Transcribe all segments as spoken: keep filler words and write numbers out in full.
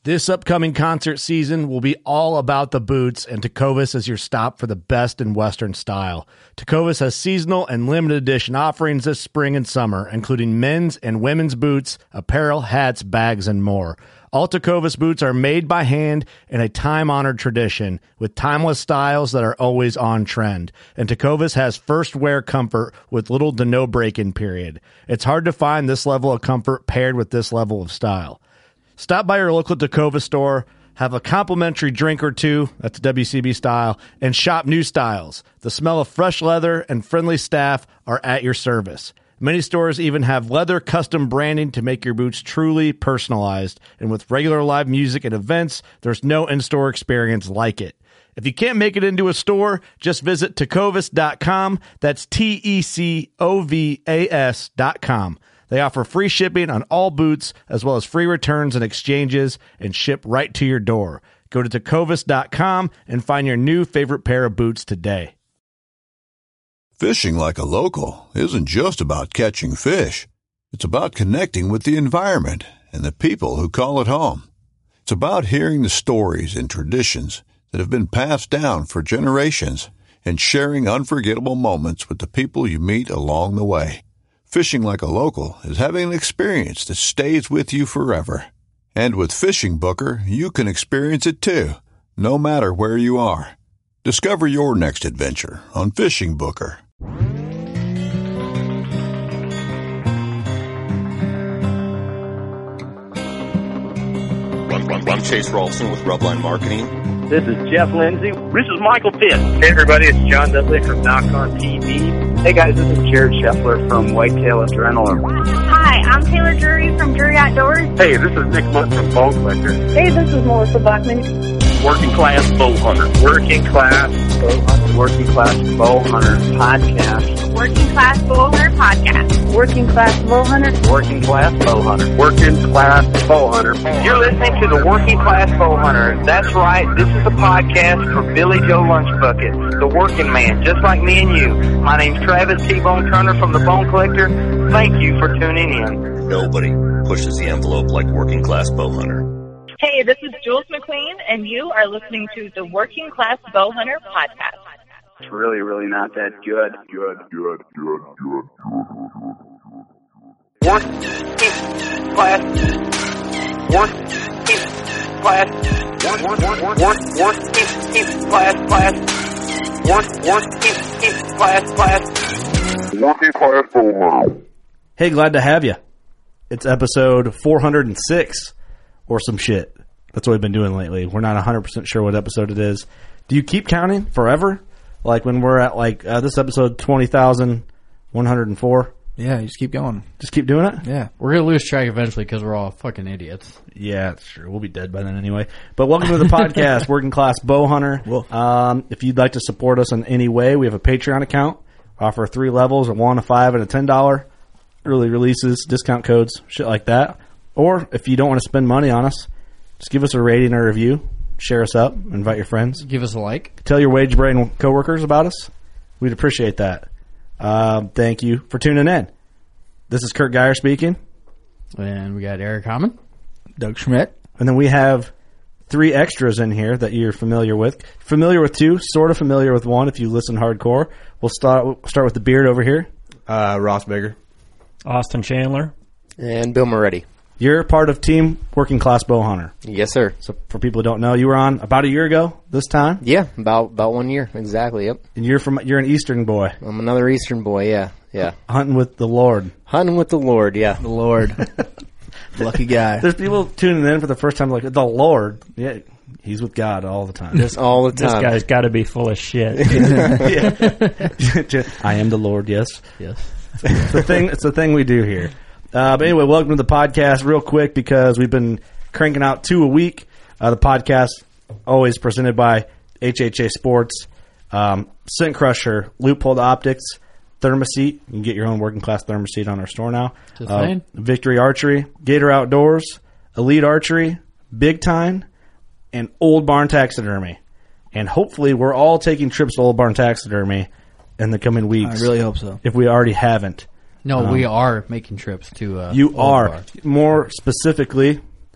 This upcoming concert season will be all about the boots, and Tecovas is your stop for the best in Western style. Tecovas has seasonal and limited edition offerings this spring and summer, including men's and women's boots, apparel, hats, bags, and more. All Tecovas boots are made by hand in a time-honored tradition with timeless styles that are always on trend. And Tecovas has first wear comfort with little to no break-in period. It's hard to find this level of comfort paired with this level of style. Stop by your local Tecovas store, have a complimentary drink or two, that's W C B style, and shop new styles. The smell of fresh leather and friendly staff are at your service. Many stores even have leather custom branding to make your boots truly personalized. And with regular live music and events, there's no in-store experience like it. If you can't make it into a store, just visit tecovas dot com. That's T E C O V A S dot com. They offer free shipping on all boots, as well as free returns and exchanges, and ship right to your door. Go to tecovas dot com and find your new favorite pair of boots today. Fishing like a local isn't just about catching fish. It's about connecting with the environment and the people who call it home. It's about hearing the stories and traditions that have been passed down for generations and sharing unforgettable moments with the people you meet along the way. Fishing like a local is having an experience that stays with you forever. And with Fishing Booker, you can experience it too, no matter where you are. Discover your next adventure on Fishing Booker. I'm Chase Rolfson with Rubline Marketing. This is Jeff Lindsay. This is Michael Pitt. Hey everybody, it's John Dudley from Knock On T V. Hey guys, this is Jared Scheffler from Whitetail Adrenaline. Hi, I'm Taylor Drury from Drury Outdoors. Hey, this is Nick Munt from Bone Collector. Hey, this is Melissa Bachman. Working Class Bow Hunter. Working Class Bow Hunter. Working Class Bow Hunter Podcast. Working Class Bow Hunter Podcast. Working Class Bow Hunter. Working Class Bow Hunter. Working Class Bow Hunter. You're listening to the Working Class Bow Hunter. That's right. This is a podcast for Billy Joe Lunchbucket, the working man, just like me and you. My name's Travis T-Bone Turner from the Bone Collector. Thank you for tuning in. Nobody pushes the envelope like Working Class Bow Hunter. Hey, this is Jules McQueen, and you are listening to the Working Class Bow Hunter Podcast. It's really, really not that good. Good, good, good, good, good. Working Class. Working Class. Work, work, work, work, working class, class. Work, working class, class. Working Class Bow Hunter. Hey, glad to have you. It's episode four hundred six. Or some shit. That's what we've been doing lately. We're not one hundred percent sure what episode it is. Do you keep counting forever? Like when we're at like uh, this episode twenty thousand one hundred four? Yeah, you just keep going. Just keep doing it? Yeah. We're going to lose track eventually because we're all fucking idiots. Yeah, that's true. We'll be dead by then anyway. But welcome to the podcast, Working Class Bow Hunter. Um, if you'd like to support us in any way, we have a Patreon account. We offer three levels, a one, a five, and a ten dollars. Early releases, discount codes, shit like that. Or if you don't want to spend money on us, just give us a rating or review. Share us up. Invite your friends. Give us a like. Tell your wage brain coworkers about us. We'd appreciate that. Um, thank you for tuning in. This is Kurt Geyer speaking. And we got Eric Hammond. Doug Schmidt. And then we have three extras in here that you're familiar with. Familiar with two, sort of familiar with one if you listen hardcore. We'll start, we'll start with the beard over here. Uh, Ross Bigger. Austin Chandler. And Bill Moretti. You're part of Team Working Class Bow Hunter. Yes, sir. So for people who don't know, you were on about a year ago this time? Yeah, about about one year. Exactly, yep. And you're from you're an Eastern boy. I'm another Eastern boy, yeah. Yeah. Hunting with the Lord. Hunting with the Lord, yeah. The Lord. Lucky guy. There's people tuning in for the first time like, the Lord. Yeah, he's with God all the time. Just all the time. This guy's got to be full of shit. I am the Lord, yes. Yes. It's the thing, it's the thing we do here. Uh, but anyway, welcome to the podcast real quick because we've been cranking out two a week. Uh, the podcast always presented by H H A Sports, um, Scent Crusher, Loophole Optics, Thermoset. You can get your own Working Class Thermoset on our store now. Uh, Victory Archery, Gator Outdoors, Elite Archery, Big Time, and Old Barn Taxidermy. And hopefully we're all taking trips to Old Barn Taxidermy in the coming weeks. I really hope so. If we already haven't. No, um, we are making trips to uh, You Old are. Barn. More specifically,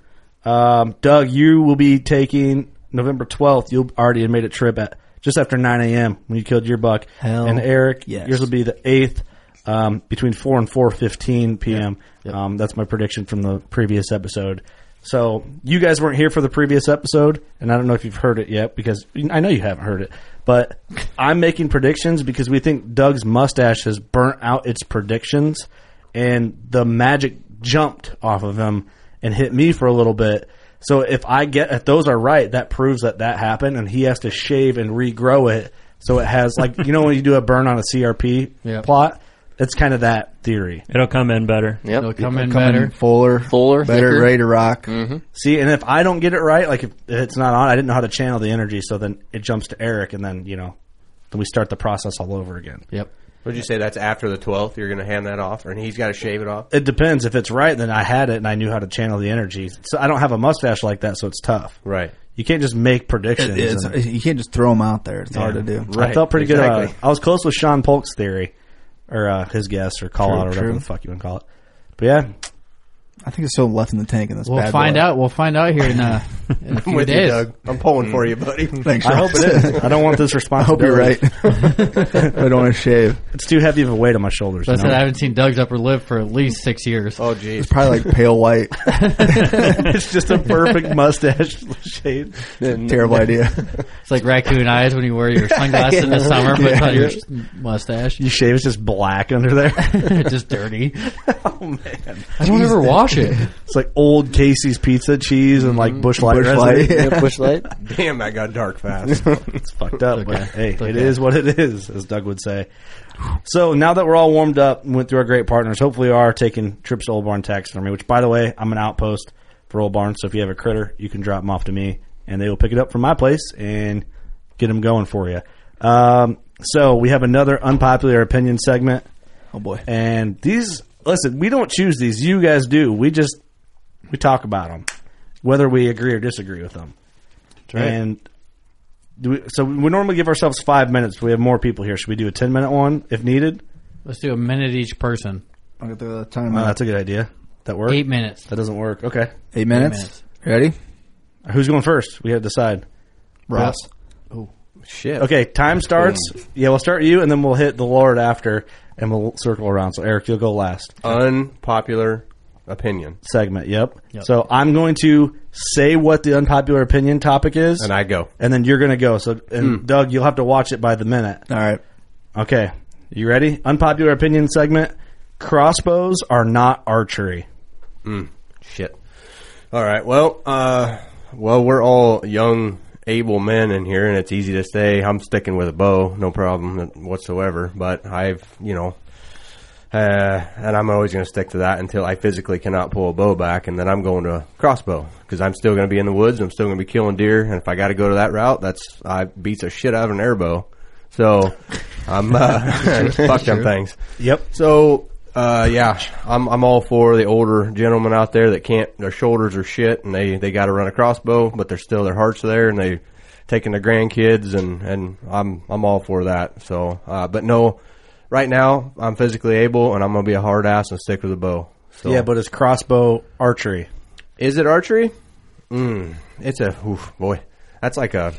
Um, Doug, you will be taking November twelfth. You'll already have made a trip at just after nine a.m. when you killed your buck. Hell and Eric, yes. yours will be the eighth, um, between four and four fifteen p.m. Yep. Um, that's my prediction from the previous episode. So you guys weren't here for the previous episode, and I don't know if you've heard it yet because I know you haven't heard it. But I'm making predictions because we think Doug's mustache has burnt out its predictions, and the magic jumped off of him and hit me for a little bit. So if I get if those are right, that proves that that happened, and he has to shave and regrow it so it has like you know when you do a burn on a C R P Yep. plot. It's kind of that theory. It'll come in better. Yep. It'll come in Come better. in fuller, Fuller, better, thicker. ready to rock. Mm-hmm. See, and if I don't get it right, like if it's not on, I didn't know how to channel the energy, so then it jumps to Eric, and then, you know, then we start the process all over again. Yep. Would you say that's after the twelfth? You're going to hand that off, and he's got to shave it off? It depends. If it's right, then I had it, and I knew how to channel the energy. So I don't have a mustache like that, so it's tough. Right. You can't just make predictions. It is. and- You can't just throw them out there. It's Yeah. hard to do. Right. I felt pretty Exactly. good. Uh, I was close with Sean Polk's theory, or uh, his guess, or call True, out, or whatever true. the fuck you want to call it. But yeah, I think it's still left in the tank in this We'll bad find boy. out. We'll find out here in, uh, in a I'm few with days. you, Doug. I'm pulling for you, buddy. Thanks, I hope Ross. it is. I don't want this I hope you're responsibility. right. I don't want to shave. It's too heavy of a weight on my shoulders. So I you said know? I haven't seen Doug's upper lip for at least six years. Oh, geez. It's probably like pale white. It's just a perfect mustache shade. Terrible idea. It's like raccoon eyes when you wear your sunglasses in the summer, but Yeah. on your mustache. You shave, it's just black under there. Just dirty. Oh man, I don't ever wash it. it's like old Casey's pizza cheese and like Bush Light. Bush resin. Light. Yeah, Bush Light. Damn, that got dark fast. It's fucked up. Okay. But hey, It's it okay. is what it is, as Doug would say. So now that we're all warmed up and went through our great partners, hopefully we are taking trips to Old Barn Taxidermy, which, by the way, I'm an outpost for Old Barn. So if you have a critter, you can drop them off to me, and they will pick it up from my place and get them going for you. Um, so we have another unpopular opinion segment. Oh boy. And these, listen, we don't choose these. You guys do. We just, we talk about them, whether we agree or disagree with them. right. And do we, so we normally give ourselves five minutes. But we have more people here. Should we do a ten minute one if needed? Let's do a minute each person. I'll get the time. Oh, out. that's a good idea. That work? Eight minutes. That doesn't work. Okay. Eight minutes. minutes. Ready? Who's going first? We have to decide. Ross. Shit. Okay, time starts. Yeah, we'll start you, and then we'll hit the Lord after, and we'll circle around. So, Eric, you'll go last. Unpopular opinion. Segment, yep. Yep. So, I'm going to say what the unpopular opinion topic is, And I go. and then you're going to go. So, and Doug, you'll have to watch it by the minute. All right. Okay, you ready? Unpopular opinion segment. Crossbows are not archery. Mm, shit. All right. Well, uh, well, we're all young, able men in here, and it's easy to say I'm sticking with a bow, no problem whatsoever. But I've, you know, uh, and I'm always going to stick to that until I physically cannot pull a bow back, and then I'm going to a crossbow because I'm still going to be in the woods. I'm still going to be killing deer, and if I got to go to that route, that's I beats a shit out of an airbow. So I'm uh, fuck them things. Yep. So. Uh, yeah, I'm I'm all for the older gentlemen out there that can't, their shoulders are shit and they, they got to run a crossbow, but they're still, their hearts are there and they taking their grandkids and, and I'm I'm all for that. So, uh, but no, right now I'm physically able and I'm gonna be a hard ass and stick with a bow. So, Yeah, but it's crossbow archery. is it archery? Mm, it's a oof, boy. That's like a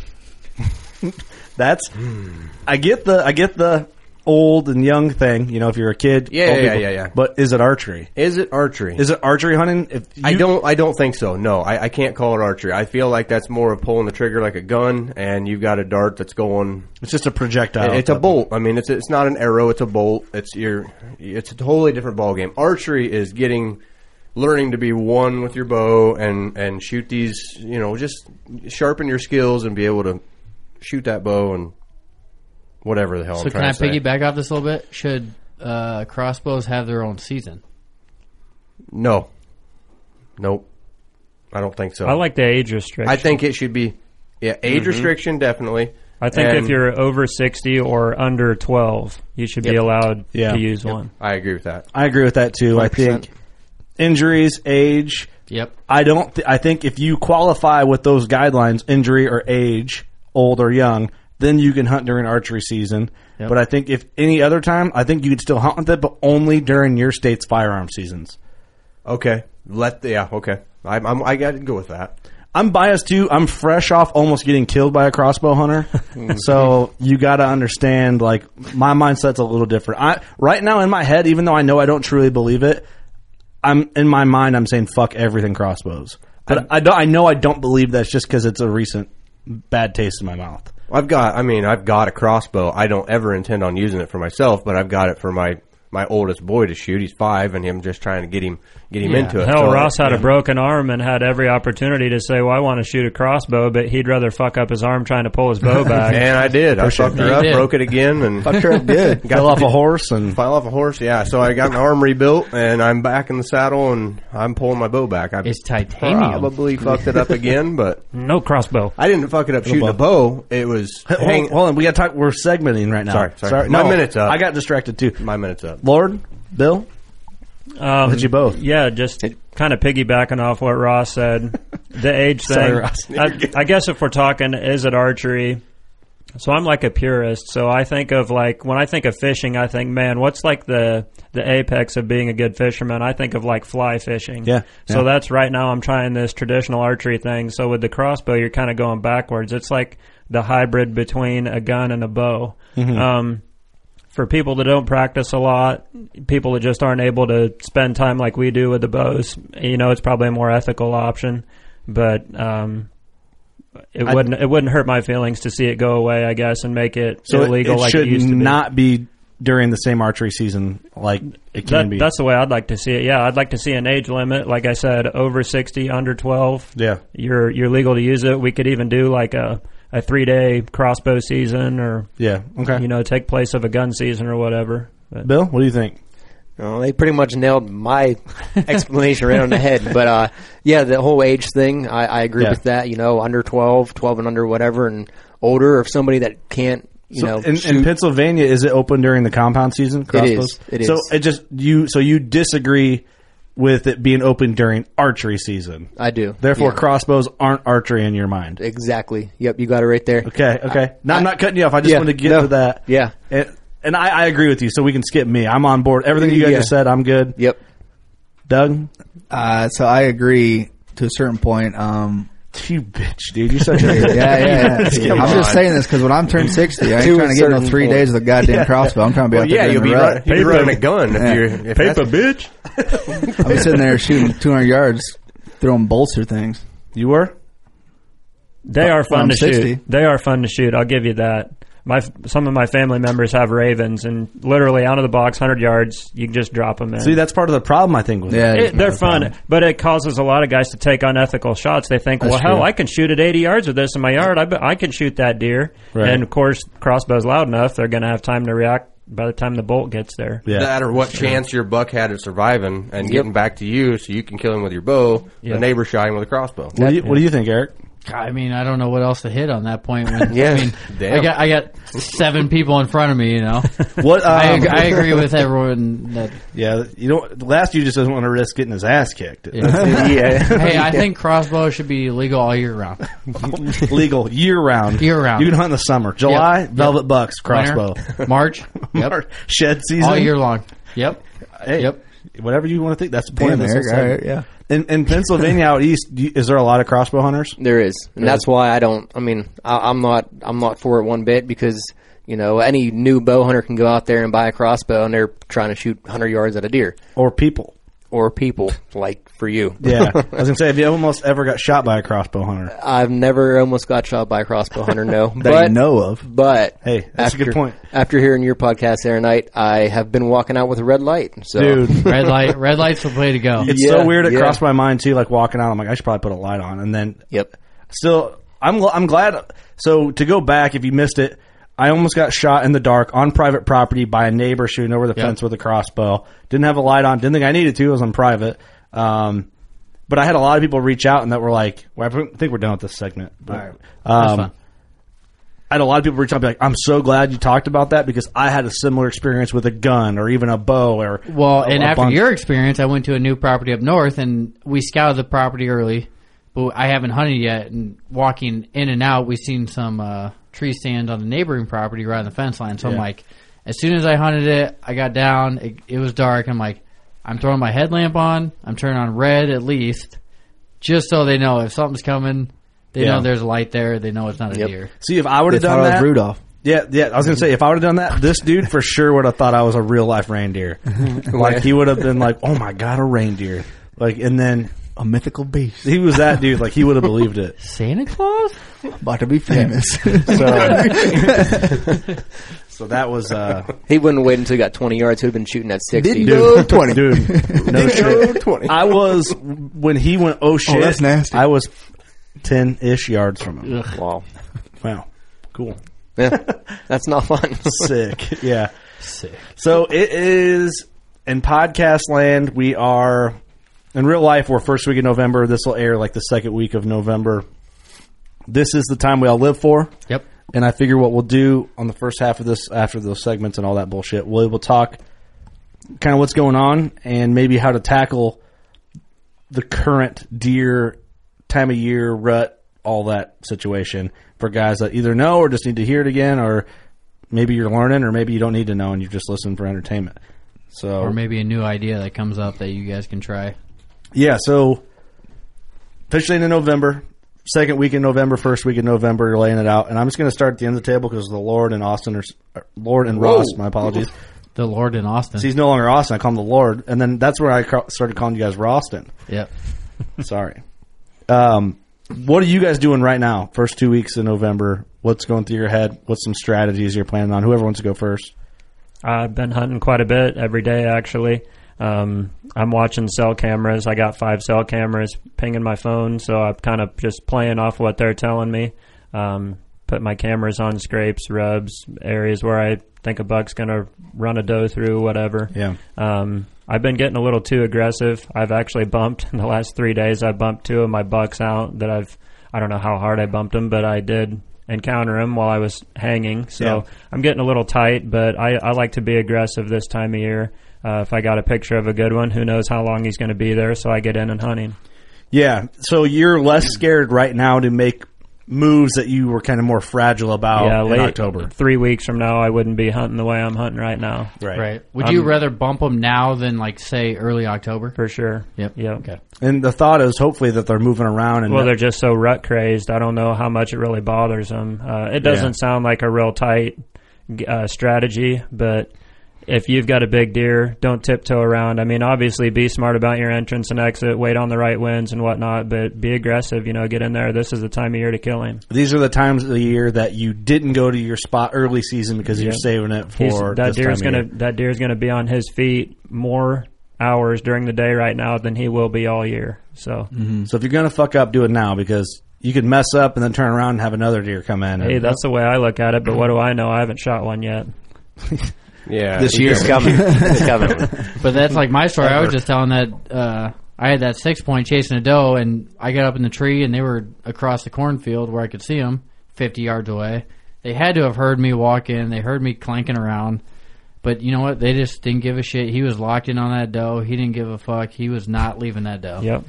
That's. I get the. I get the old and young thing. You know, if you're a kid. Yeah, old yeah, people. yeah, yeah. But is it archery? is it archery? Is it archery hunting? If you, I don't. I don't think so. No, I, I can't call it archery. I feel like that's more of pulling the trigger like a gun, and you've got a dart that's going. It's just a projectile. It's a bolt. I mean, it's it's not an arrow. It's a bolt. It's your. It's a totally different ball game. Archery is getting, learning to be one with your bow and and shoot these. You know, just sharpen your skills and be able to shoot that bow and whatever the hell. So I'm can trying I to say. piggyback off this a little bit? Should uh, crossbows have their own season? No. Nope. I don't think so. I like the age restriction. I think it should be. Yeah, age Mhm. restriction definitely. I think And- if you're over sixty or under twelve, you should be Yep. allowed Yeah. to use Yep. one. I agree with that. I agree with that too. one hundred I percent. think injuries, age. Yep. I don't. Th- I think if you qualify with those guidelines, injury or age, old or young, then you can hunt during archery season. Yep. But I think if any other time, I think you could still hunt with it, but only during your state's firearm seasons. Okay. Let the, yeah, okay. I'm, I'm, I got to go with that. I'm biased too. I'm fresh off almost getting killed by a crossbow hunter, so you got to understand. Like my mindset's a little different. I right now in my head, even though I know I don't truly believe it, I'm in my mind. I'm saying fuck everything crossbows. But I, I don't. I know I don't believe that's just because it's a recent bad taste in my mouth. I've got. I mean, I've got a crossbow. I don't ever intend on using it for myself, but I've got it for my. my oldest boy to shoot. He's five, and I'm just trying to get him get him yeah. into it. Hell, so, Ross had yeah. a broken arm and had every opportunity to say, well, I want to shoot a crossbow, but he'd rather fuck up his arm trying to pull his bow back. And I did. I fucked her up, did. broke it again, and fucked her up good. Got fell off a horse and fell off a horse. Yeah, so I got my arm rebuilt, and I'm back in the saddle, and I'm pulling my bow back. I it's titanium. Probably fucked it up again, but no crossbow. I didn't fuck it up shooting a bow. It was. Hey, hang- hold on, we got to talk. We're segmenting right now. Sorry, sorry. sorry. My no, minute's up. I got distracted too. My minute's up. Lord, Bill. Um, Did you both? Yeah, just kind of piggybacking off what Ross said. The age thing. Sorry, Ross. I, I guess if we're talking, is it archery? So I'm like a purist. So I think of like, when I think of fishing, I think, man, what's like the, the apex of being a good fisherman? I think of like fly fishing. Yeah. So yeah. that's right now I'm trying this traditional archery thing. So with the crossbow, you're kind of going backwards. It's like the hybrid between a gun and a bow. Mm-hmm. Um, For people that don't practice a lot, people that just aren't able to spend time like we do with the bows, you know, it's probably a more ethical option. But um, it I, wouldn't it wouldn't hurt my feelings to see it go away, I guess, and make it so illegal it, it like should it used to be. not be during the same archery season like it can that, be. That's the way I'd like to see it. Yeah, I'd like to see an age limit. Like I said, over sixty, under twelve. Yeah, you're you're legal to use it. We could even do like a. a three-day crossbow season or, yeah, okay, you know, take place of a gun season or whatever. But. Bill, what do you think? Oh, they pretty much nailed my explanation right on the head. But, uh, yeah, the whole age thing, I, I agree yeah. with that. You know, under twelve, twelve and under whatever, and older, or somebody that can't, you so know, in, in Pennsylvania, is it open during the compound season? Crossbows? It is. It is. So it just you. So you disagree with it being open during archery season? I do. Therefore, yeah. crossbows aren't archery in your mind. Exactly. Yep, you got it right there. Okay. Okay. I, no, I'm not cutting you off. I just yeah, wanted to get no, to that. Yeah. And, and I, I agree with you. So we can skip me. I'm on board. Everything you guys yeah. just said, I'm good. Yep. Doug. Uh, so I agree to a certain point. Um, You bitch, dude. You're such a yeah, yeah, yeah. I'm on. just saying this because when I'm turned sixty, I ain't To trying a to get no certain three point. days of the goddamn Yeah. crossbow. I'm trying to be Well, out there yeah, doing you'll the be, rut. run, you'll be running a gun if Yeah. you're if Paper, that's- bitch. I'll be sitting there shooting two hundred yards, throwing bolts or things. You were? They are fun I'm to sixty. shoot. They are fun to shoot. I'll give you that. My some of my family members have Ravens, and literally out of the box, hundred yards, you can just drop them in. See, that's part of the problem, I think, with Yeah, it. It, they're fun, but it causes a lot of guys to take unethical shots. They think, That's well, hell, true. I can shoot at eighty yards with this in my yard. I, bet I can shoot that deer. Right. And, of course, crossbow's loud enough, they're going to have time to react by the time the bolt gets there. Yeah. That or what chance your buck had of surviving and getting back to you so you can kill him with your bow. Yep. The neighbor shot him with a crossbow. What do, you, what do you think, Eric? I mean, I don't know what else to hit on that point. When, Yeah. I mean, Damn. I got I got seven people in front of me. You know, What? Um, I, ag- I agree with everyone that. Yeah, you know, the last you just doesn't want to risk getting his ass kicked. Yeah. yeah. Hey, I think crossbow should be legal all year round. Legal year round. Year round. You can hunt in the summer. July, Yep. velvet Yep. bucks, crossbow. Winter, March, yep, Shed season. all year long. Yep, Hey, yep. whatever you want to think. That's the point Damn, of this. Eric, whole all right, segment. yeah. In, in Pennsylvania out east, do you, is there a lot of crossbow hunters? There is, and that's why I don't. I mean, I, I'm not. I'm not for it one bit because you know any new bow hunter can go out there and buy a crossbow and they're trying to shoot one hundred yards at a deer Or people? or people like for you. Yeah. I was going to say, have you almost ever got shot by a crossbow hunter? I've never almost got shot by a crossbow hunter. No, That but you know of. but Hey, that's a after, good point. After hearing your podcast the other night, I have been walking out with a red light. So. Dude. Red light, red light's the way to go. It's Yeah, so weird. It yeah. crossed my mind too. Like walking out, I'm like, I should probably put a light on. And then, Yep. still, I'm I'm glad. So to go back, if you missed it, I almost got shot in the dark on private property by a neighbor shooting over the Yep. fence with a crossbow. Didn't have a light on. Didn't think I needed to. It was on private. Um, but I had a lot of people reach out and that were like, well, I think we're done with this segment. But, All right. um, That's fine. I had a lot of people reach out and be like, I'm so glad you talked about that because I had a similar experience with a gun or even a bow or Well, a, and a after bunch. your experience, I went to a new property up north, and we scouted the property early, but I haven't hunted yet. And walking in and out, we seen some uh, tree stand on the neighboring property right on the fence line. So Yeah. I'm like, as soon as I hunted it, I got down. It, it was dark. I'm like, I'm throwing my headlamp on. I'm turning on red at least, just so they know if something's coming, they Yeah. know there's a light there. They know it's not a Yep. deer. See, if I would have They thought done I was that, Rudolph. Yeah, yeah. I was gonna say if I would have done that, this dude for sure would have thought I was a real life reindeer. Like he would have been like, "Oh my god, a reindeer!" Like, and then A mythical beast. he was that dude. Like he would have believed it. Santa Claus? About to be famous. So, so that was uh, He wouldn't wait until he got twenty yards. He would have been shooting at sixty. Didn't go dude, twenty. dude. No Didn't go shit. twenty. I was when he went. Oh shit, that's nasty. I was ten ish yards from him. Ugh. Wow. Wow, cool. Yeah. That's not fun. Sick. Yeah. Sick. So it is in podcast land. We are in real life. We're first week of November. This will air like the second week of November. This is the time we all live for. Yep. And I figure what we'll do on the first half of this, after those segments and all that bullshit, we will talk kind of what's going on and maybe how to tackle the current deer time of year rut, all that situation for guys that either know or just need to hear it again, or maybe you're learning, or maybe you don't need to know and you just listen for entertainment. So, Or maybe a new idea that comes up that you guys can try. yeah, so officially in November, second week in November, first week in November, you're laying it out. And I'm just going to start at the end of the table because the Lord and Austin are, or Lord and Ross, my apologies. The Lord in Austin. So he's no longer Austin. I call him the Lord. And then that's where I ca- started calling you guys Roston. Yep. Sorry. Um, what are you guys doing right now? First two weeks in November. What's going through your head? What's some strategies you're planning on? Whoever wants to go first. I've been hunting quite a bit every day, actually. Um, I'm watching cell cameras. I got five cell cameras pinging my phone, so I'm kind of just playing off what they're telling me. Um, put my cameras on scrapes, rubs, areas where I think a buck's going to run a doe through, whatever. Yeah. Um, I've been getting a little too aggressive. I've actually bumped in the last three days. I bumped two of my bucks out that I've, I don't know how hard I bumped them, but I did encounter them while I was hanging. So Yeah. I'm getting a little tight, but I, I like to be aggressive this time of year. Uh, if I got a picture of a good one, who knows how long he's going to be there, so I get in and hunting. Yeah. So you're less scared right now to make moves that you were kind of more fragile about yeah, in late, October. Three weeks from now, I wouldn't be hunting the way I'm hunting right now. Right. Right. Would I'm- you rather bump them now than, like, say, early October? For sure. Yep. Yep. Okay. And the thought is hopefully that they're moving around. And Well, they're just so rut crazed. I don't know how much it really bothers them. Uh, it doesn't Yeah. sound like a real tight uh, strategy, but if you've got a big deer, don't tiptoe around. I mean, obviously be smart about your entrance and exit, wait on the right winds and whatnot, but be aggressive, you know, get in there. This is the time of year to kill him. these are the times of the year that you didn't go to your spot early season because you're Yep. saving it He's, for that this deer's time of gonna year. that deer's gonna be on his feet more hours during the day right now than he will be all year. So So if you're going to fuck up, do it now because you could mess up and then turn around and have another deer come in. hey, that's the way I look at it, but what do I know? I haven't shot one yet. Yeah, This year's coming. It's coming. But that's like my story. I was just telling that uh, I had that six point chasing a doe, and I got up in the tree, and they were across the cornfield where I could see them, fifty yards away. They had to have heard me walk in. They heard me clanking around. But you know what? They just didn't give a shit. He was locked in on that doe. He didn't give a fuck. He was not leaving that doe. Yep.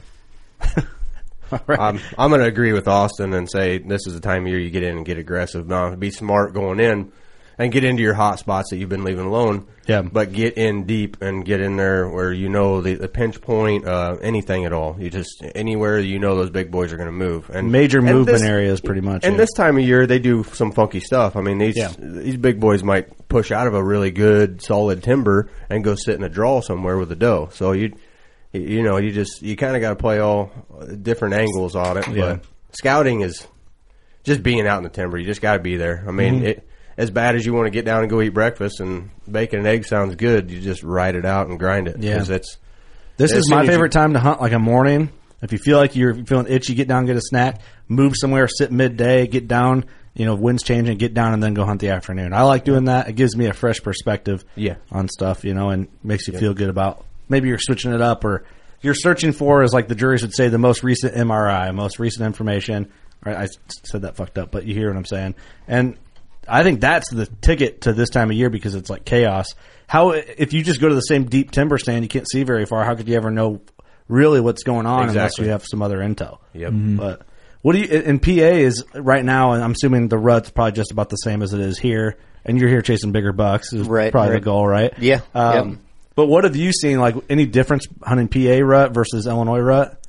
right. I'm, I'm going to agree with Austin and say this is the time of year you get in and get aggressive. Now, be smart going in and get into your hot spots that you've been leaving alone. Yeah. But get in deep and get in there where you know the, the pinch point, uh, anything at all. You just anywhere you know those big boys are going to move. And Major and movement this- areas, pretty much. And yeah. this time of year, they do some funky stuff. I mean, these Yeah. these big boys might push out of a really good, solid timber and go sit in a draw somewhere with a doe. So you, you know, you just you kind of got to play all different angles on it. Yeah. But scouting is just being out in the timber. You just got to be there. I mean, Mm-hmm. it, as bad as you want to get down and go eat breakfast and bacon and eggs sounds good, you just ride it out and grind it. Yeah. 'Cause it's This as is soon my as favorite you- time to hunt, like a morning. If you feel like you're feeling itchy, get down, get a snack, move somewhere, sit midday, get down, you know, wind's changing, get down, and then go hunt the afternoon. I like doing that. It gives me a fresh perspective Yeah. on stuff, you know, and makes you feel good about maybe you're switching it up or you're searching for, is like the juries would say, the most recent M R I, most recent information. Right? I said that fucked up, but you hear what I'm saying. And I think that's the ticket to this time of year because it's like chaos. How if you just go to the same deep timber stand, you can't see very far. How could you ever know really what's going on unless Exactly. you have some other intel? Yep. But what do you in P A is right now? And I'm assuming the rut's probably just about the same as it is here. And you're here chasing bigger bucks is Right, probably right. the goal, right? Yeah, Um, yep. But what have you seen? Like any difference hunting P A rut versus Illinois rut?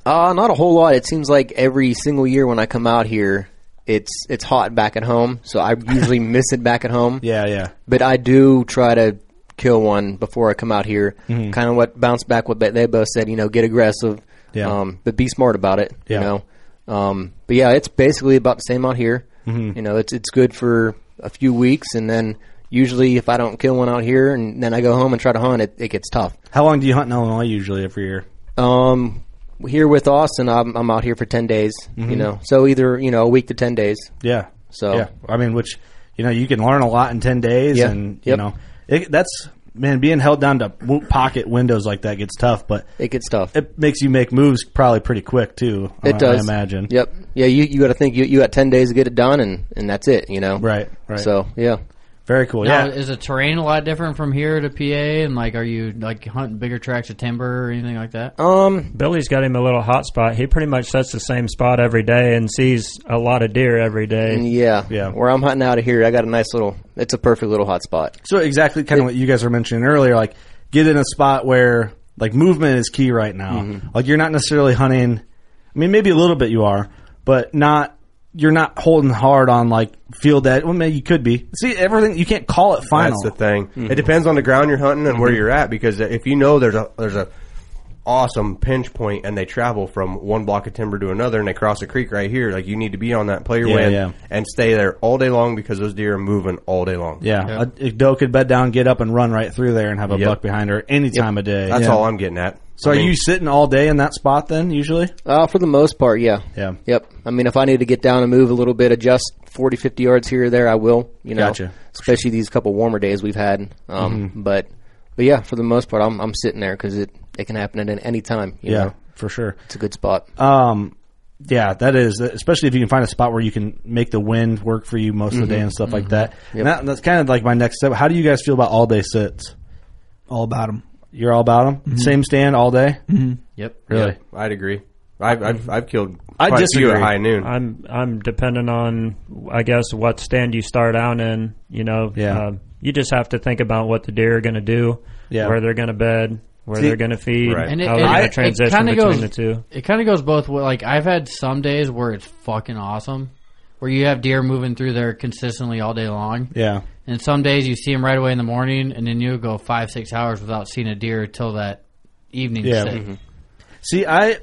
Uh, not a whole lot. It seems like every single year when I come out here, it's it's hot back at home, so I usually miss it back at home. Yeah, yeah. But I do try to kill one before I come out here. Mhm. Kind of what bounce back what they both said. You know, get aggressive, Yeah. um, but be smart about it. Yeah. You know, um, but yeah, it's basically about the same out here. Mhm. You know, it's it's good for a few weeks, and then usually if I don't kill one out here, and then I go home and try to hunt, it it gets tough. How long do you hunt in Illinois usually every year? Um, here with Austin, I'm, I'm out here for ten days. Mhm. You know, so either you know a week to ten days. Yeah. So yeah, I mean, which you know you can learn a lot in ten days, Yeah. and you Yep. know it, that's man being held down to w- pocket windows like that gets tough, but it gets tough. It makes you make moves probably pretty quick too. It I, does. I imagine. Yep. Yeah. You you got to think you you got ten days to get it done, and, and that's it. You know. Right. Right. So yeah. Very cool. Now, Yeah. is the terrain a lot different from here to P A? And like, are you like hunting bigger tracts of timber or anything like that? Um, Billy's got him a little hot spot. He pretty much sets the same spot every day and sees a lot of deer every day. Yeah. Yeah. Where I'm hunting out of here, I got a nice little. It's a perfect little hot spot. So exactly kind of what you guys were mentioning earlier, like get in a spot where like movement is key right now. Mhm. Like you're not necessarily hunting. I mean, maybe a little bit you are, but not. You're not holding hard on like field edge. Well, maybe you could be. See, everything you can't call it final. That's the thing. Mm-hmm. It depends on the ground you're hunting and where you're at, because if you know there's a there's a awesome pinch point and they travel from one block of timber to another and they cross a creek right here, like you need to be on that play your Yeah, wind yeah. and stay there all day long, because those deer are moving all day long. Yeah, a, a doe could bed down, get up, and run right through there, and have a Yep. buck behind her any Yep. time of day. That's Yeah. all I'm getting at. So I are mean, you sitting all day in that spot then? Usually, Uh, for the most part, yeah. Yeah. Yep. I mean, if I need to get down and move a little bit, adjust forty, fifty yards here or there, I will. You know, Gotcha. especially these couple warmer days we've had. Um, Mhm. But, but yeah, for the most part, I'm I'm sitting there because it it can happen at any time. You yeah, know? for sure. It's a good spot. Um, yeah, that is, especially if you can find a spot where you can make the wind work for you most of the day Mhm. and stuff like Mhm. that. Yep. And that, that's kind of like my next step. How do you guys feel about all day sits? All about them. You're all about them. Mm-hmm. Same stand all day. Mm-hmm. Yep. Really? yeah, I'd agree. I've I've, I've killed I quite a few disagree. at high noon. I'm I'm dependent on, I guess, what stand you start out in. You know, Yeah. uh, you just have to think about what the deer are going to do, Yeah. where they're going to bed, where See- they're going to feed, Right. And it, how it, they're going it- to transition it kinda between goes, the two. It kind of goes both ways. Like I've had some days where it's fucking awesome, where you have deer moving through there consistently all day long. Yeah. And some days you see them right away in the morning, and then you go five, six hours without seeing a deer till that evening. Yeah. sit. Mm-hmm. See, I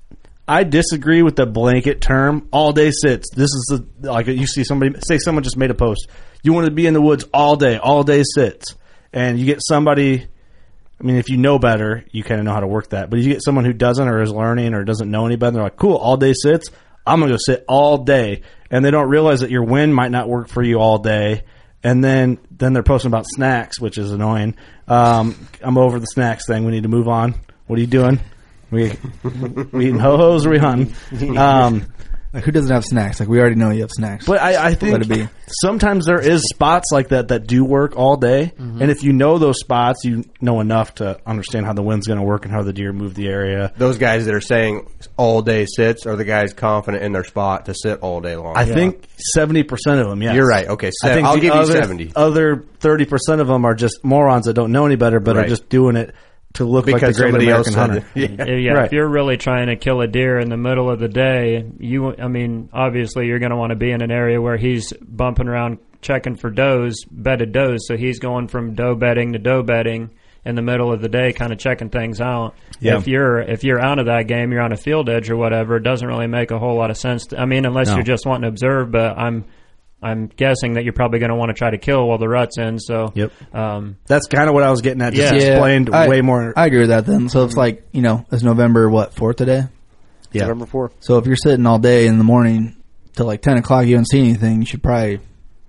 I disagree with the blanket term all day sits. This is the like you see somebody say someone just made a post. You want to be in the woods all day, all day sits, and you get somebody. I mean, if you know better, you kind of know how to work that. But if you get someone who doesn't or is learning or doesn't know any better, they're like, "Cool, all day sits. I'm gonna go sit all day," and they don't realize that your wind might not work for you all day. And then then they're posting about snacks, which is annoying. Um, I'm over the snacks thing. We need to move on. What are you doing? We we eating ho-hos or we hunting? Um, Like, who doesn't have snacks? Like, we already know you have snacks. but I, I Let think it be. sometimes there is spots like that that do work all day. Mm-hmm. And if you know those spots, you know enough to understand how the wind's going to work and how the deer move the area. Those guys that are saying all day sits are the guys confident in their spot to sit all day long. I think seventy percent of them, yes. You're right. Okay, I se- think I'll the give you other, seventy. Other thirty percent of them are just morons that don't know any better, but Right. are just doing it to look Because like the great somebody American else said hunter. it. Yeah. Yeah, yeah, Right. if you're really trying to kill a deer in the middle of the day, you, I mean, obviously you're going to want to be in an area where he's bumping around checking for does, bedded does. So he's going from doe bedding to doe bedding in the middle of the day, kind of checking things out. Yeah. If you're if you're out of that game, you're on a field edge or whatever. It doesn't really make a whole lot of sense. To, I mean, unless No. you're just wanting to observe. But I'm I'm guessing that you're probably going to want to try to kill while the rut's in. So Yep. um, That's kind of what I was getting at. Just Yeah. explained I, way more. I agree with that then. So it's like, you know, it's November, what, fourth today? Yeah. November fourth. So if you're sitting all day in the morning till like ten o'clock, you don't see anything, you should probably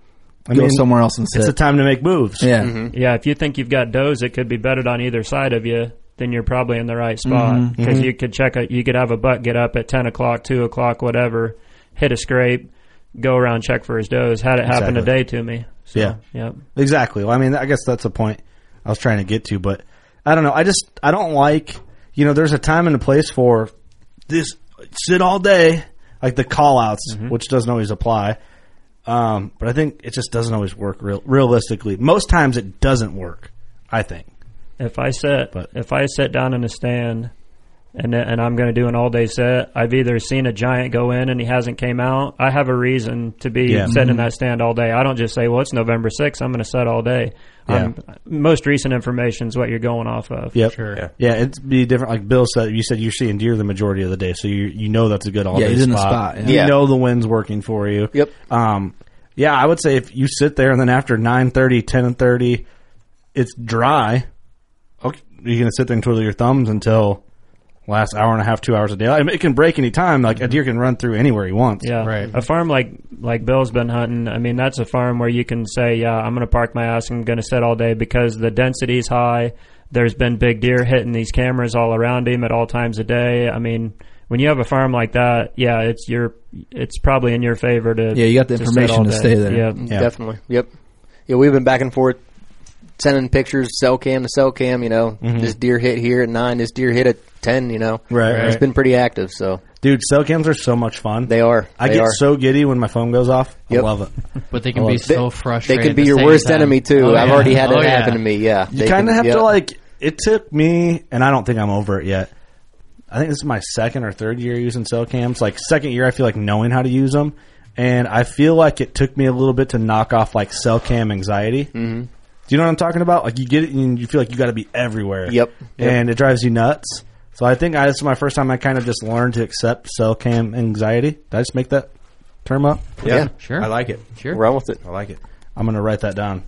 I go mean, somewhere else and sit. It's a time to make moves. yeah. Mm-hmm. yeah, if you think you've got does that could be bedded on either side of you, then you're probably in the right spot Mhm. because Mhm. you could check a, you could have a buck get up at ten o'clock, two o'clock, whatever, hit a scrape, go around check for his does. Had it happen Exactly. today to me. So, Yeah. yeah. Exactly. Well, I mean, I guess that's the point I was trying to get to, but I don't know. I just, I don't like, you know, there's a time and a place for this sit all day, like the call outs, Mm-hmm. which doesn't always apply. Um, but I think it just doesn't always work real, realistically. Most times it doesn't work, I think. If I sit But- if I sit down in a stand and and I'm going to do an all day set. I've either seen a giant go in and he hasn't came out. I have a reason to be Yeah. sitting Mm-hmm. in that stand all day. I don't just say, well, it's November sixth. I'm going to set all day. Yeah. Um, most recent information is what you're going off of. Yep. Sure. Yeah. yeah, it'd be different. Like Bill said, you said you're seeing deer the majority of the day, so you you know that's a good all Yeah, day he's in the spot. spot, yeah. You Yeah. know the wind's working for you. Yep. Um, yeah, I would say if you sit there and then after nine thirty, ten thirty, it's dry. Okay, you're gonna sit there and twiddle your thumbs until last hour and a half, two hours of daylight. I mean, it can break any time. Like a deer can run through anywhere he wants. Yeah, Right. A farm like like Bill's been hunting. I mean, that's a farm where you can say, "Yeah, I'm going to park my ass and I'm going to sit all day because the density's high." There's been big deer hitting these cameras all around him at all times of day. I mean, when you have a farm like that, yeah, it's your it's probably in your favor to Yeah, you got the to sit information all to day. stay there. Yeah, Yeah. Definitely. Yep. Yeah, we've been back and forth sending pictures, cell cam to cell cam, you know. Mhm. This deer hit here at nine, this deer hit at ten, you know. Right, It's right. been pretty active, so. Dude, cell cams are so much fun. They are. I They get are. so giddy when my phone goes off. Yep. I love it. But they can I be love it. so They frustrating. can be at the your same worst time. enemy, too. Oh, I've yeah. already had Oh, it yeah. happen to me, yeah. You They kind of can- have yep. to like. It took me, and I don't think I'm over it yet. I think this is my second or third year using cell cams. Like second year, I feel like knowing how to use them, and I feel like it took me a little bit to knock off like cell cam anxiety. Mm-hmm. Do you know what I'm talking about? Like you get it, and you feel like you got to be everywhere. Yep. Yep. And it drives you nuts. So I think I, this is my first time I kind of just learned to accept cell cam anxiety. Did I just make that term up? Yeah, Yeah. Sure. I like it. Sure. Run with it. I like it. I'm going to write that down.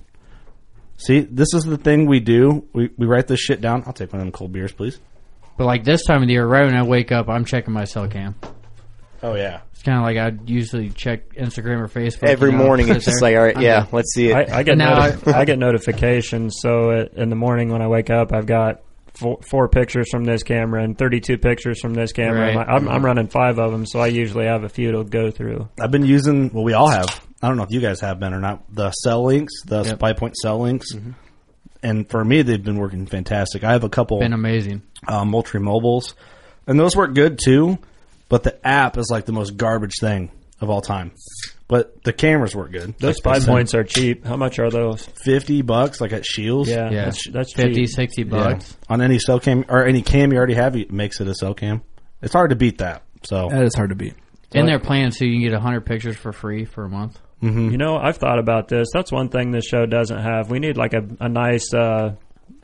See, this is the thing we do. We we write this shit down. I'll take one of them cold beers, please. But like this time of the year, right when I wake up, I'm checking my cell cam. Oh, yeah. It's kind of like I'd usually check Instagram or Facebook. Every you know, morning, sit it's just there. like, all right, I'm yeah, done. let's see it. I, I get Now noti- I get notifications. So it, in the morning when I wake up, I've got four, four pictures from this camera and thirty-two pictures from this camera. Right. I'm, I'm running five of them, so I usually have a few to go through. I've been using, well, we all have. I don't know if you guys have been or not. The cell links, the Yep. Spy Point cell links. Mm-hmm. And for me, they've been working fantastic. I have a couple Been amazing. uh, Moultrie mobiles, and those work good too. But the app is like the most garbage thing of all time. But the cameras work good. Those Like Spy Points are cheap. How much are those? fifty bucks, like at Shields. Yeah, Yeah. that's, that's fifty, cheap. sixty Yeah. bucks. On any cell cam or any cam you already have, it makes it a cell cam. It's hard to beat that. So That is hard to beat. In their plan, so you can get one hundred pictures for free for a month. mm-hmm. You know, I've thought about this. That's one thing this show doesn't have. We need like a, a nice uh,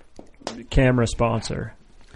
camera sponsor.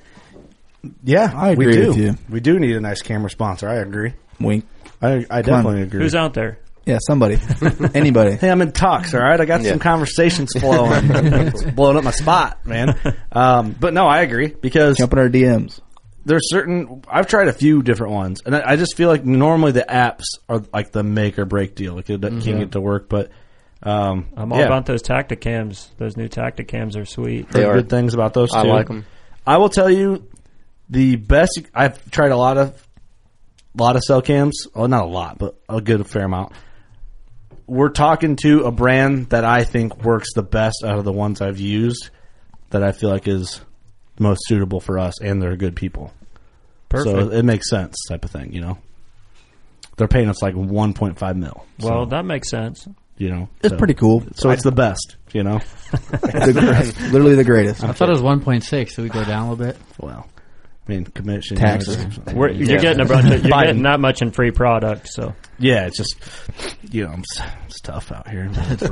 yeah, I agree we do. with you. We do need a nice camera sponsor. I agree. Wink. I, I Come on. definitely agree. Who's out there? Yeah, somebody. Anybody. Hey, I'm in talks, all right? I got Yeah. some conversations flowing. It's blowing up my spot, man. Um, but no, I agree because Jump in our D Ms. there's certain. I've tried a few different ones, and I, I just feel like normally the apps are like the make or break deal. Like it Mm-hmm. can't get to work, but um, I'm all yeah. about those Tacticams. Those new Tacticams are sweet. Heard good things about those. Too. I like them. I will tell you, the best. I've tried a lot of, lot of cell cams. Well, not a lot, but a good fair amount. We're talking to a brand that I think works the best out of the ones I've used. That I feel like is the most suitable for us, and they're good people. Perfect. So it makes sense, type of thing. You know, they're paying us like one point five mil. Well, so, that makes sense. you know, It's so- pretty cool. So it's the best. You know, The gr- literally the greatest. I thought it was one point six. So we go down a little bit. well, I mean, commission Taxes. you know, We're, you're yeah. getting a bunch. Of, you're Biden. getting that much in free product. So Yeah, it's just, you know, it's, it's tough out here. It's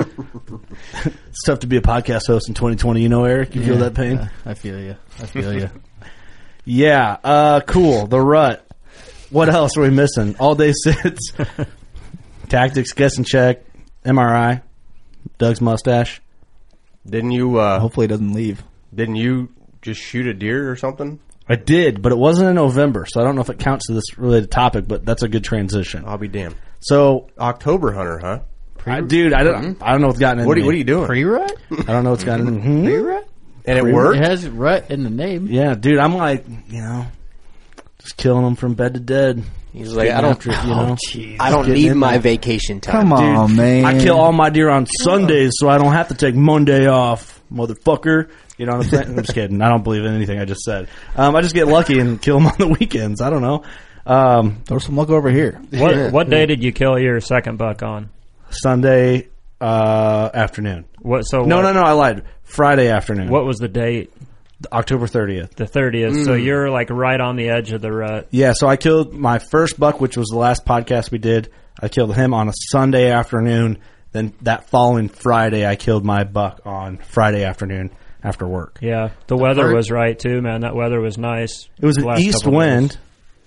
tough to be a podcast host in twenty twenty. You know, Eric, you feel Yeah, that pain? uh, I feel you. I feel you. Yeah, uh, cool. The rut. What else are we missing? All day sits, tactics, guess and check, M R I, Doug's mustache. Didn't you? Uh, Hopefully it doesn't leave. Didn't you just shoot a deer or something? I did, but it wasn't in November, so I don't know if it counts to this related topic. But that's a good transition. I'll be damned. So, October hunter, huh? I, dude, I don't, I don't know what's gotten into What are, me. what are you doing? Pre-rut? I don't know what's gotten into me. Pre-rut? And it Pre- worked. It has rut in the name. Yeah, dude, I'm like, you know, just killing them from bed to dead. He's Just like, getting I don't, after it, you know. I don't Getting need in my there. vacation time. Come on, Dude, man. I kill all my deer on Sundays, so I don't have to take Monday off, motherfucker. You know what I'm saying? I'm just kidding. I don't believe in anything I just said. Um, I just get lucky and kill them on the weekends. I don't know. Um, Throw some luck over here. what what day did you kill your second buck on? Sunday uh, afternoon. What? So No, what, no, no. I lied. Friday afternoon. What was the date? October thirtieth. The thirtieth. Mm. So you're like right on the edge of the rut. Yeah, so I killed my first buck, which was the last podcast we did. I killed him on a Sunday afternoon. Then that following Friday, I killed my buck on Friday afternoon after work. Yeah, the weather was right too, man. That weather was nice. It was an east wind. Days.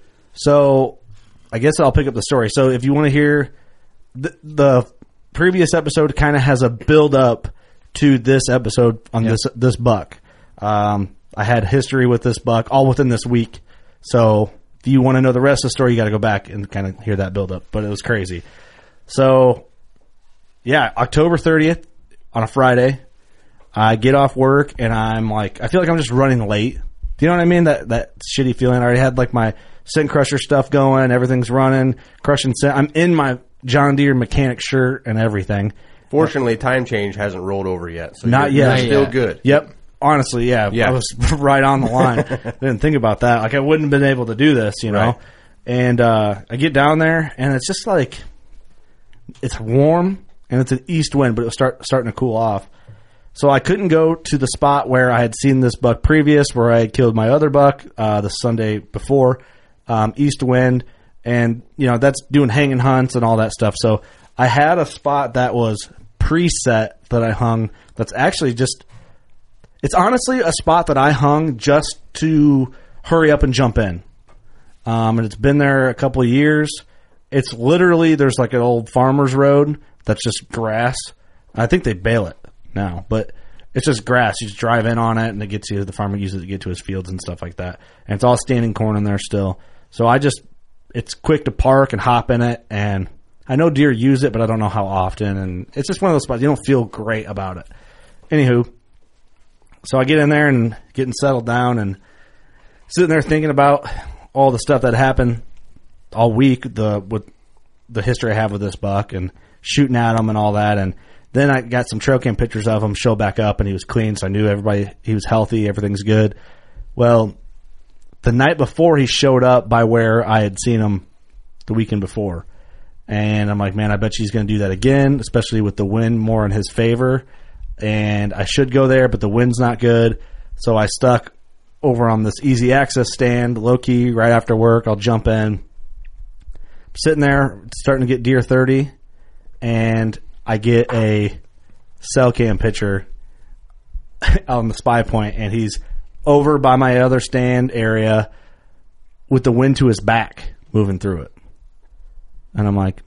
So I guess I'll pick up the story. So if you want to hear the, the previous episode, kind of has a build up to this episode on yep. this this buck. Um, I had history with this buck all within this week. So if you want to know the rest of the story, you got to go back and kind of hear that build up. But it was crazy. So yeah, October thirtieth on a Friday, I get off work and I'm like, I feel like I'm just running late. Do you know what I mean? That that shitty feeling. I already had like my scent crusher stuff going. Everything's running, crushing scent. I'm in my John Deere mechanic shirt and everything. Fortunately, time change hasn't rolled over yet. So Not you're, yet. You're still yeah. good. Yep. Honestly, yeah, yeah. I was right on the line. I didn't think about that. Like, I wouldn't have been able to do this, you know. Right. And uh, I get down there, and it's just like, it's warm, and it's an east wind, but it was start, starting to cool off. So I couldn't go to the spot where I had seen this buck previous, where I had killed my other buck uh, the Sunday before, um, east wind, and, you know, that's doing hanging hunts and all that stuff. So I had a spot that was preset that I hung that's actually just... It's honestly a spot that I hung just to hurry up and jump in. Um, and it's been there a couple of years. It's literally, there's like an old farmer's road that's just grass. I think they bale it now, but it's just grass. You just drive in on it and it gets you, the farmer uses it to get to his fields and stuff like that. And it's all standing corn in there still. So I just, it's quick to park and hop in it. And I know deer use it, but I don't know how often. And it's just one of those spots, you don't feel great about it. Anywho. So I get in there and getting settled down and sitting there thinking about all the stuff that happened all week, the with the history I have with this buck and shooting at him and all that. And then I got some trail cam pictures of him, show back up, and he was clean, so I knew everybody he was healthy, everything's good. Well, the night before he showed up by where I had seen him the weekend before. And I'm like, man, I bet he's going to do that again, especially with the wind more in his favor. And I should go there, but the wind's not good. So I stuck over on this easy access stand, low key, right after work. I'll jump in. I'm sitting there, starting to get deer thirty, and I get a cell cam picture on the spy point, and he's over by my other stand area with the wind to his back, moving through it. And I'm like...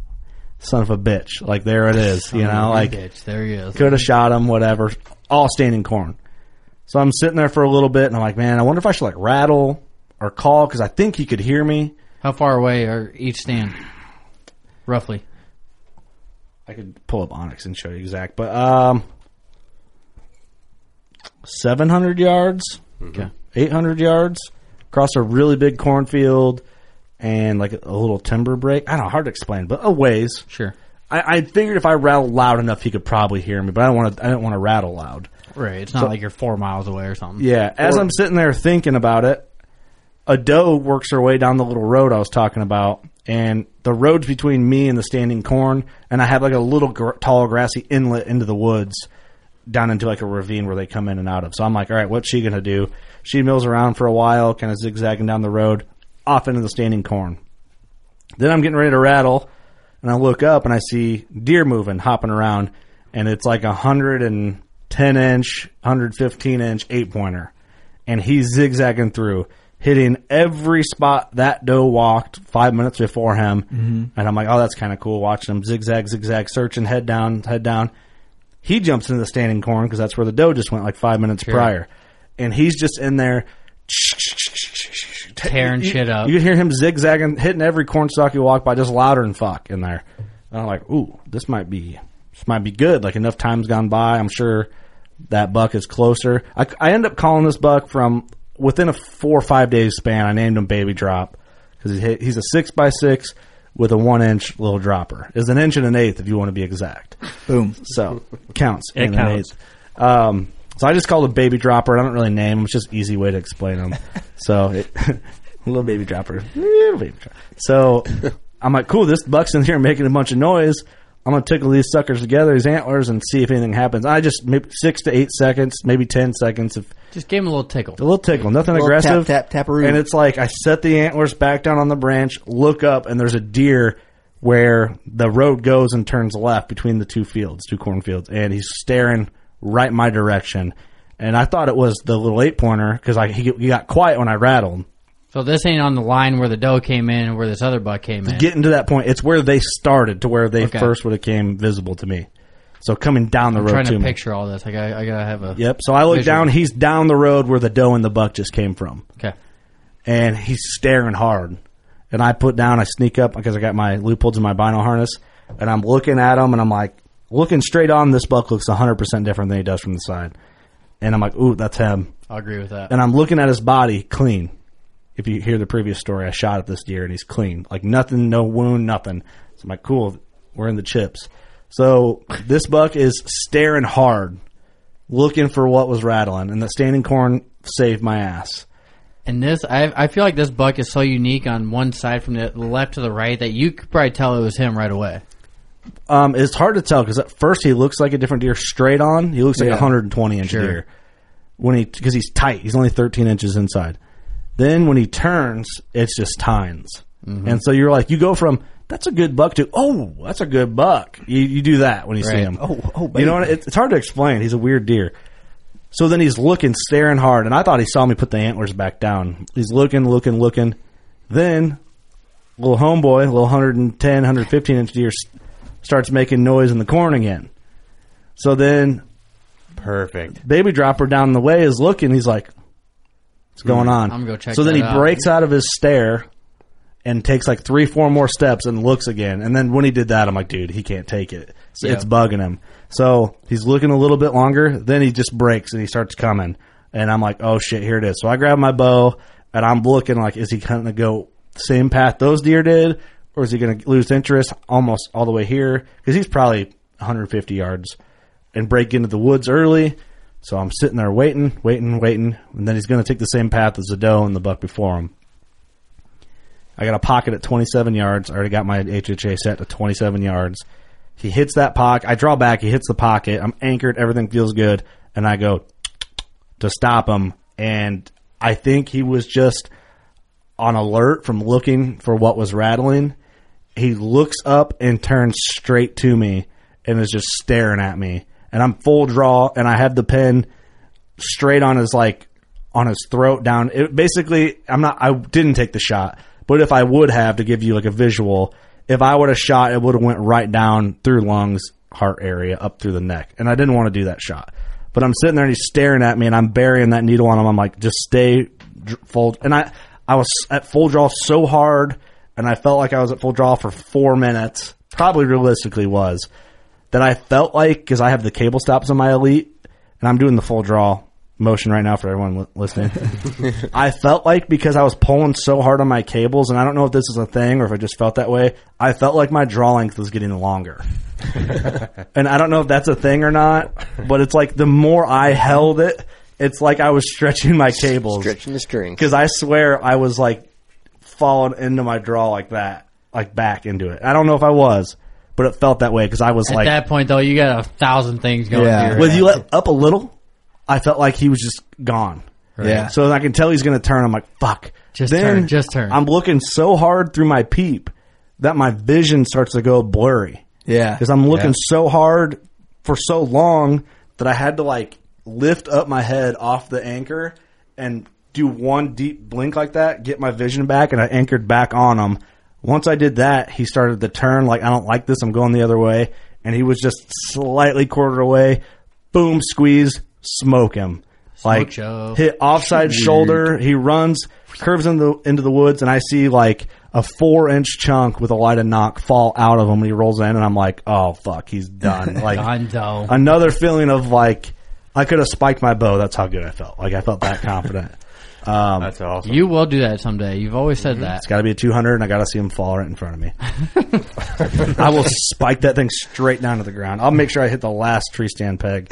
Son of a bitch. Like, there it is. Son you know, like, bitch. There he is. Could have shot him, whatever. All standing corn. So I'm sitting there for a little bit, and I'm like, man, I wonder if I should, like, rattle or call, because I think he could hear me. How far away are each stand? Roughly. I could pull up Onyx and show you exact, but, um, seven hundred yards. Okay. eight hundred yards. Across a really big cornfield. And like a, a little timber break. I don't know, hard to explain, but a ways. Sure. I, I figured if I rattled loud enough, he could probably hear me, but I don't want to. I didn't want to rattle loud. Right. It's not so, like you're four miles away or something. Yeah. As or, I'm sitting there thinking about it, a doe works her way down the little road I was talking about, and the road's between me and the standing corn, and I have like a little gr- tall grassy inlet into the woods down into like a ravine where they come in and out of. So I'm like, all right, what's she gonna do? She mills around for a while, kind of zigzagging down the road. Off into the standing corn. Then I'm getting ready to rattle, and I look up and I see deer moving, hopping around, and it's like a one hundred ten inch, one hundred fifteen inch eight pointer, and he's zigzagging through, hitting every spot that doe walked five minutes before him. Mm-hmm. And I'm like, oh, that's kind of cool, watching him zigzag, zigzag, searching, head down, head down. He jumps into the standing corn because that's where the doe just went like five minutes sure. prior, and he's just in there. Tearing you, shit up. You can hear him zigzagging, hitting every cornstalk you walk by, just louder than fuck in there. And I'm like, ooh, this might be, this might be good. Like, enough time's gone by. I'm sure that buck is closer. I, I end up calling this buck from within a four or five days span. I named him Baby Drop because he's, he's a six by six with a one inch little dropper. It's an inch and an eighth if you want to be exact. Boom. So counts. It counts. Um, So I just called him Baby Dropper. I don't really name him. It's just an easy way to explain him. So, it, little Baby Dropper. Little baby dropper. So I'm like, cool, this buck's in here making a bunch of noise. I'm going to tickle these suckers together, these antlers, and see if anything happens. I just, maybe six to eight seconds, maybe ten seconds. If Just give him a little tickle. A little tickle, nothing little aggressive. Tap, tap, taparoo. And it's like I set the antlers back down on the branch, look up, and there's a deer where the road goes and turns left between the two fields, two cornfields, and he's staring right my direction. And I thought it was the little eight-pointer because he, he got quiet when I rattled. So this ain't on the line where the doe came in and where this other buck came in. Getting to that point, it's where they started to where they Okay. first would have came visible to me. So coming down the I'm road trying to to me. picture all this. I got I gotta have a Yep. So I look visual. down. He's down the road where the doe and the buck just came from. Okay. And he's staring hard. And I put down, I sneak up because I got my loopholes in my vinyl harness. And I'm looking at him, and I'm like, looking straight on, this buck looks one hundred percent different than he does from the side. And I'm like, ooh, that's him. I'll agree with that. And I'm looking at his body, clean. If you hear the previous story, I shot at this deer, and he's clean. Like nothing, no wound, nothing. So I'm like, cool, we're in the chips. So this buck is staring hard, looking for what was rattling. And the standing corn saved my ass. And this, I I feel like this buck is so unique on one side from the left to the right that you could probably tell it was him right away. Um, it's hard to tell because at first he looks like a different deer straight on. He looks like a Yeah. one hundred twenty inch Sure. deer when he because he's tight. He's only thirteen inches inside. Then when he turns, it's just tines, Mhm. and so you're like, you go from that's a good buck to oh, that's a good buck. You you do that when you see Right. him. Oh, oh, You know what? baby. It's, it's hard to explain. He's a weird deer. So then he's looking, staring hard, and I thought he saw me put the antlers back down. He's looking, looking, looking. Then little homeboy, little one hundred ten, one hundred fifteen inch deer s- starts making noise in the corn again. So then Perfect. baby dropper down the way is looking. He's like, what's going on? I'm gonna go check So then that he out. breaks out of his stare and takes like three, four more steps and looks again. And then when he did that, I'm like, dude, he can't take it. So Yeah. it's bugging him. So he's looking a little bit longer. Then he just breaks and he starts coming. And I'm like, oh shit, here it is. So I grab my bow and I'm looking like, is he going to go the same path those deer did? Or is he going to lose interest almost all the way here? Because he's probably one hundred fifty yards and break into the woods early. So I'm sitting there waiting, waiting, waiting. And then he's going to take the same path as the doe and the buck before him. I got a pocket at twenty-seven yards. I already got my H H A set to twenty-seven yards. He hits that pocket. I draw back. He hits the pocket. I'm anchored. Everything feels good. And I go to stop him. And I think he was just on alert from looking for what was rattling. He looks up and turns straight to me and is just staring at me. And I'm full draw, and I have the pen straight on his like on his throat down. It, basically, I'm not. I didn't take the shot, but if I would have, to give you like a visual, if I would have shot, it would have went right down through lungs, heart area, up through the neck, and I didn't want to do that shot. But I'm sitting there, and he's staring at me, and I'm burying that needle on him. I'm like, just stay dr- full. And I, I was at full draw so hard, and I felt like I was at full draw for four minutes. Probably realistically was. That I felt like, because I have the cable stops on my Elite, and I'm doing the full draw motion right now for everyone li- listening. I felt like because I was pulling so hard on my cables, and I don't know if this is a thing or if I just felt that way, I felt like my draw length was getting longer. And I don't know if that's a thing or not, but it's like the more I held it, it's like I was stretching my cables. Stretching the string. Because I swear I was like falling into my draw like that, like back into it. I don't know if I was. But it felt that way because I was At like... that point, though, you got a thousand things going Yeah. through your When head. you let up a little, I felt like he was just gone. Right. Yeah. So I can tell he's going to turn. I'm like, fuck. Just then turn, just turn. I'm looking so hard through my peep that my vision starts to go blurry. Yeah. Because I'm looking Yeah. so hard for so long that I had to like lift up my head off the anchor and do one deep blink like that, get my vision back, and I anchored back on him. Once I did that, he started to turn like, I don't like this, I'm going the other way. And he was just slightly quartered away. Boom, squeeze, smoke him. Like, show. hit offside shoulder. He runs, curves into, into the woods, and I see like a four-inch chunk with a light of knock fall out of him when he rolls in. And I'm like, oh, fuck, he's done. Like, Done, though. another feeling of like, I could have spiked my bow. That's how good I felt. Like, I felt that confident. Um, That's awesome. You will do that someday. You've always said that. It's got to be a two hundred, and I got to see him fall right in front of me. I will spike that thing straight down to the ground. I'll make sure I hit the last tree stand peg.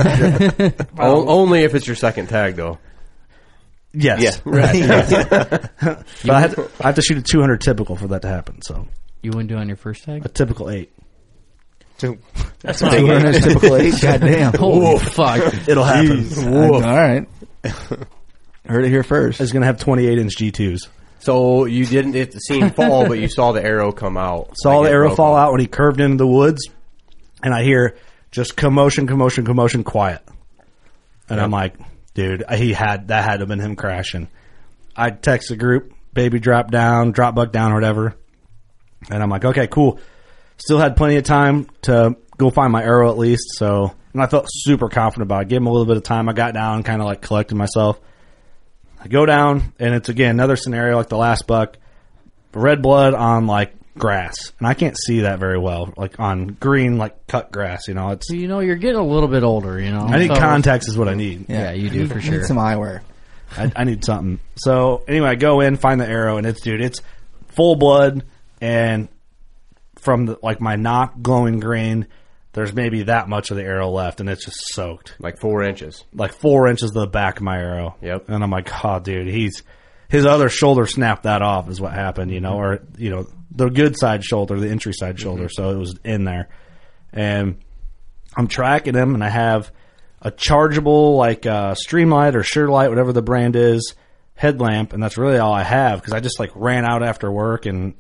O- only if it's your second tag, though. Yes. Yeah, right. But I have, to, I have to shoot a two hundred typical for that to happen. So You wouldn't do it on your first tag? a typical eight. That's two hundred is typical age. Goddamn. Holy fuck. It'll happen. All right. Heard it here first. It's going to have twenty-eight inch G twos. So you didn't hit the scene fall, but you saw the arrow come out. Saw like the arrow fall out when he curved into the woods, and I hear just commotion, commotion, commotion, quiet. And yep. I'm like, dude, he had that had to have been him crashing. I text the group, baby drop down, drop buck down, or whatever. And I'm like, okay, cool. Still had plenty of time to go find my arrow at least. So, and I felt super confident about it. Gave him a little bit of time. I got down, kind of like collected myself. I go down, and it's, again, another scenario like the last buck. Red blood on, like, grass. And I can't see that very well. Like, on green, like, cut grass, you know. It's You know, you're getting a little bit older, you know. I need so, context is what I need. Yeah, you do, for sure. Need some eyewear. I, I need something. So, anyway, I go in, find the arrow, and it's, dude, it's full blood, and from, the, like, my knock glowing green, there's maybe that much of the arrow left, and it's just soaked. Like four inches. Like four inches to the back of my arrow. Yep. And I'm like, oh, dude, he's his other shoulder snapped that off is what happened, you know, or, you know, the good side shoulder, the entry side shoulder, mm-hmm. so it was in there. And I'm tracking him, and I have a chargeable, like, uh, Streamlight or Surelight, whatever the brand is, headlamp, and that's really all I have, because I just, like, ran out after work and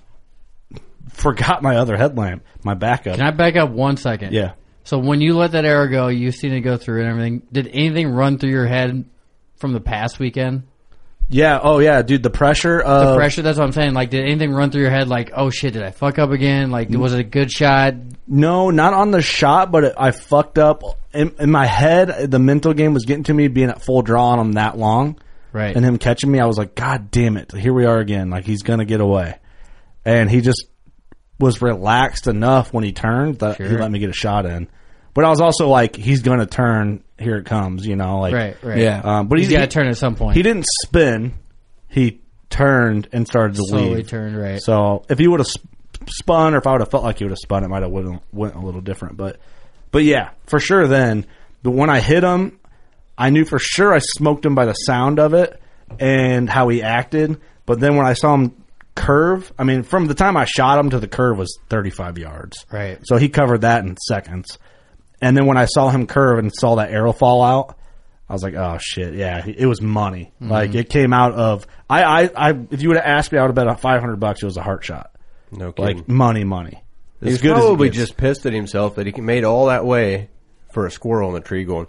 forgot my other headlamp, my backup. Can I back up one second? Yeah. So when you let that arrow go, you've seen it go through and everything. Did anything run through your head from the past weekend? Yeah. Oh, yeah, dude. The pressure. Of, the pressure. That's what I'm saying. Like, did anything run through your head? Like, oh shit, did I fuck up again? Like, was it a good shot? No, not on the shot, but it, I fucked up in, in my head. The mental game was getting to me, being at full draw on him that long, right? And him catching me. I was like, God damn it! Here we are again. Like, he's gonna get away, and he just was relaxed enough when he turned that sure. he let me get a shot in. But I was also like, he's going to turn. Here it comes, you know. Like, right, right. Yeah. Um, but he's he, got to turn at some point. He didn't spin. He turned and started to Slowly leave. turned, right. So if he would have sp- spun, or if I would have felt like he would have spun, it might have went, went a little different. But, but yeah, for sure then. But when I hit him, I knew for sure I smoked him by the sound of it and how he acted. But then when I saw him curve, I mean, from the time I shot him to the curve was thirty-five yards. Right. So he covered that in seconds. And then when I saw him curve and saw that arrow fall out, I was like, oh shit, yeah, it was money. Mm-hmm. Like, it came out of, I, I, I if you would have asked me, I would have bet five hundred bucks it was a heart shot. No kidding. Like, money, money. As He's good probably as he just pissed at himself that he made all that way for a squirrel in the tree going,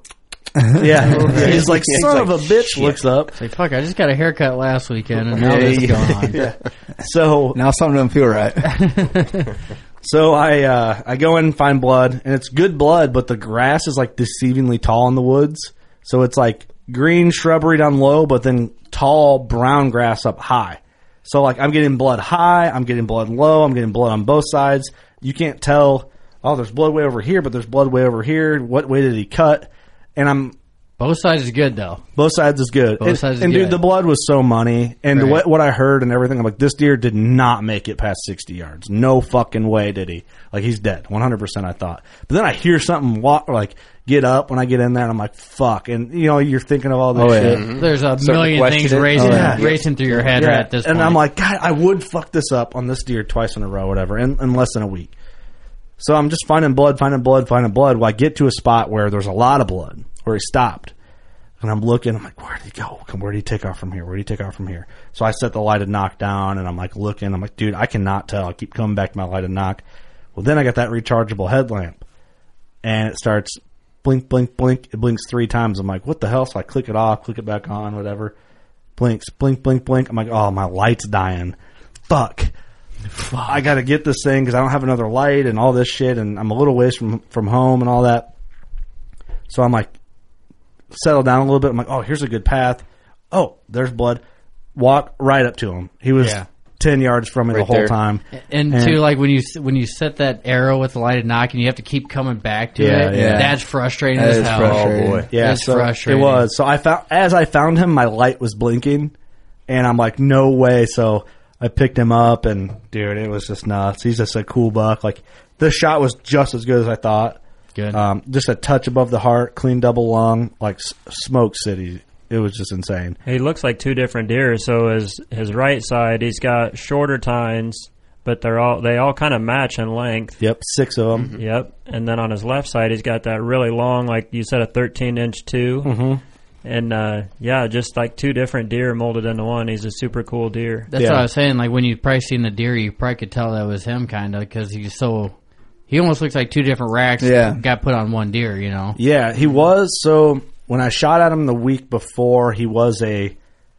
yeah. He's like, son of a bitch, shit. Looks up. It's like, fuck, I just got a haircut last weekend, and now this is going on. Yeah. So now something doesn't feel right. So I uh, I go in and find blood, and it's good blood, but the grass is like deceivingly tall in the woods. So it's like green shrubbery down low, but then tall brown grass up high. So like I'm getting blood high, I'm getting blood low, I'm getting blood on both sides. You can't tell, oh, there's blood way over here, but there's blood way over here. What way did he cut? And I'm both sides is good though. Both sides is good. Both and, sides is and good. dude, the blood was so money, and right. what what I heard and everything, I'm like, this deer did not make it past sixty yards. No fucking way did he. Like, he's dead, one hundred percent. I thought, but then I hear something walk, like get up when I get in there, and I'm like, fuck. And you know, you're thinking of all this oh, shit. Yeah. There's a Starting million things racing, oh, yeah. racing through your head yeah. right at this and point. And I'm like, God, I would fuck this up on this deer twice in a row, whatever, in, in less than a week. So I'm just finding blood, finding blood, finding blood. Well, I get to a spot where there's a lot of blood, where he stopped. And I'm looking, I'm like, where did he go? Where did he take off from here? Where did he take off from here? So I set the lighted knock down, and I'm like looking. I'm like, dude, I cannot tell. I keep coming back to my lighted knock. Well, then I got that rechargeable headlamp, and it starts blink, blink, blink. It blinks three times. I'm like, what the hell? So I click it off, click it back on, whatever. Blinks, blink, blink, blink. I'm like, oh, my light's dying. Fuck. Fuck. I got to get this thing because I don't have another light and all this shit, and I'm a little ways from, from home and all that. So I'm like, settle down a little bit. I'm like, oh, here's a good path. Oh, there's blood. Walk right up to him. He was yeah. ten yards from me right the whole there. time. And, and too, like when you when you set that arrow with the lighted knock, and you have to keep coming back to yeah, it. Yeah. That's frustrating that as hell. Frustrating. Oh boy, yeah, that's so frustrating. It was. So I found as I found him, my light was blinking, and I'm like, no way. So I picked him up, and dude, it was just nuts. He's just a cool buck. Like, this shot was just as good as I thought. Good. Um, just a touch above the heart, clean double lung, like s- Smoke City. It was just insane. He looks like two different deer. So his his right side, he's got shorter tines, but they're all they all kind of match in length. Yep, six of them. Yep, and then on his left side, he's got that really long, like you said, a thirteen inch two. Mm-hmm. And, uh, yeah, just like two different deer molded into one. He's a super cool deer. That's Yeah. what I was saying. Like, when you probably seen the deer, you probably could tell that was him, kind of, because he's so... He almost looks like two different racks Yeah. that got put on one deer, you know? Yeah, he was. So when I shot at him the week before, he was a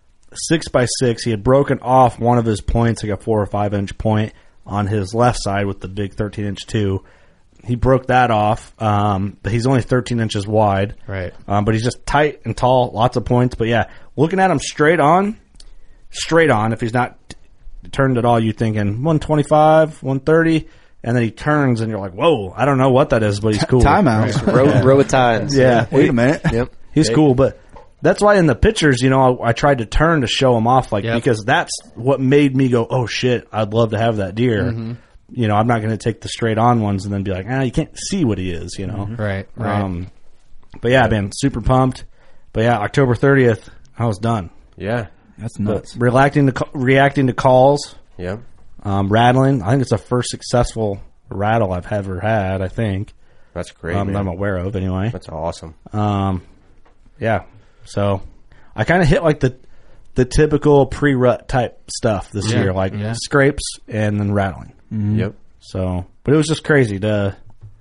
six by six. He had broken off one of his points, like a four or five inch point on his left side with the big thirteen inch two. He broke that off, um, but he's only thirteen inches wide. Right. Um, but he's just tight and tall, lots of points. But yeah, looking at him straight on, straight on, if he's not t- turned at all, you're thinking one twenty-five, one thirty, and then he turns and you're like, whoa, I don't know what that is, but he's cool. Timeouts. Row, Yeah. row of tines. Yeah. Wait a minute. Yep. He's cool, but that's why in the pictures, you know, I, I tried to turn to show him off, like, Yep. because that's what made me go, oh shit, I'd love to have that deer. Mm-hmm. You know, I'm not going to take the straight on ones and then be like, ah, you can't see what he is, you know? Right, right. Um, but yeah, man, super pumped. But yeah, October thirtieth, I was done. Yeah. That's But nuts. reacting to ca- reacting to calls, Yeah. um, rattling. I think it's the first successful rattle I've ever had. I think That's great, um, that man. I'm aware of, anyway. That's awesome. Um, yeah. So I kind of hit like the the typical pre-rut type stuff this Yeah, year, like yeah. scrapes and then rattling. Mm-hmm. Yep. So, but it was just crazy to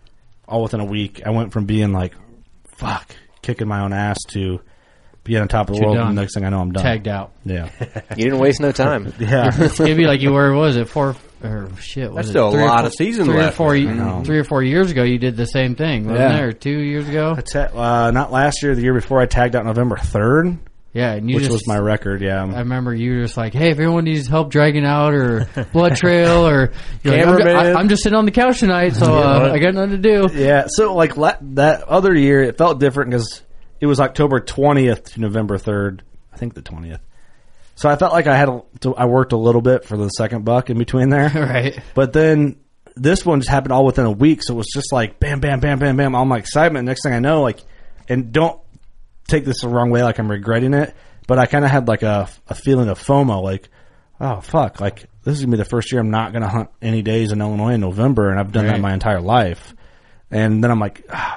all within a week. I went from being like, fuck, kicking my own ass to being on top of the You're world. done. And the next thing I know, I'm done. Tagged out. Yeah. You didn't waste no time. Yeah. It'd be like you were, what was it, four, or shit, was That's it still a three or lot four- of season three left. Or four, I know. three or four years ago, you did the same thing, wasn't Yeah. there? Or two years ago? I ta- uh, not last year, the year before, I tagged out November third, Yeah, and you which just, was my record. Yeah. I remember you were just like, hey, if anyone needs help dragging out or blood trail or you're like, I'm, ju- Cameraman. I, I'm just sitting on the couch tonight, so uh, I got nothing to do. Yeah. So like la- that other year, it felt different because it was October twentieth to November third. I think the twentieth. So I felt like I had a, to, I worked a little bit for the second buck in between there. Right. But then this one just happened all within a week, so it was just like bam, bam, bam, bam, bam, all my excitement. Next thing I know, like, and don't take this the wrong way, like I'm regretting it, but I kind of had like a, a feeling of FOMO, like, oh fuck, like this is gonna be the first year I'm not gonna hunt any days in Illinois in November, and I've done Right. that my entire life. And then I'm like, ah,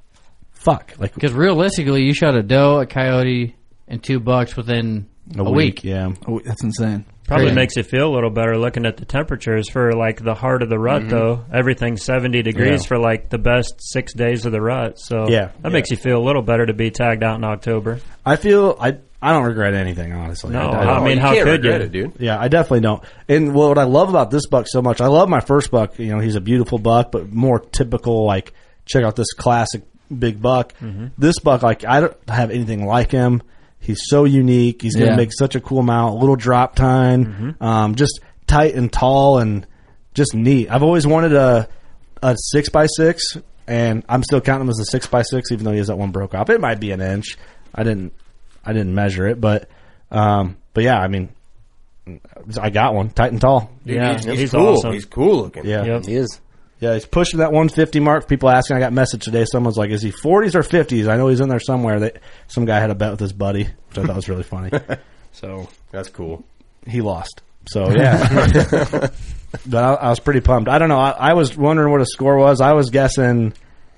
fuck, like Because realistically, you shot a doe, a coyote, and two bucks within a, a, week. yeah. Oh, that's insane. Probably Crazy. makes you feel a little better looking at the temperatures for like the heart of the rut, though. Everything's seventy degrees Yeah. for like the best six days of the rut. So Yeah. that Yeah. makes you feel a little better to be tagged out in October. I feel I I don't regret anything, honestly. No, I, I I mean, you how can't could regret you? it, dude? Yeah, I definitely don't. And what I love about this buck so much, I love my first buck. You know, he's a beautiful buck, but more typical, like, check out this classic big buck. Mm-hmm. This buck, like, I don't have anything like him. He's so unique. He's going to Yeah. make such a cool mount, little drop tine, Mm-hmm. um, just tight and tall and just neat. I've always wanted a a six by six, and I'm still counting him as a six by six, even though he has that one broke off. It might be an inch. I didn't I didn't measure it, but um, but yeah, I mean, I got one tight and tall. Dude, Yeah, he's, he's he's cool. awesome. He's cool looking. Yeah, Yep. He is. yeah, he's pushing that one fifty mark. People asking. I got a message today. Someone's like, "Is he forties or fifties?" I know he's in there somewhere. They, some guy had a bet with his buddy, which I thought was really funny. So That's cool. he lost. So yeah, but I, I was pretty pumped. I don't know. I, I was wondering what his score was. I was guessing.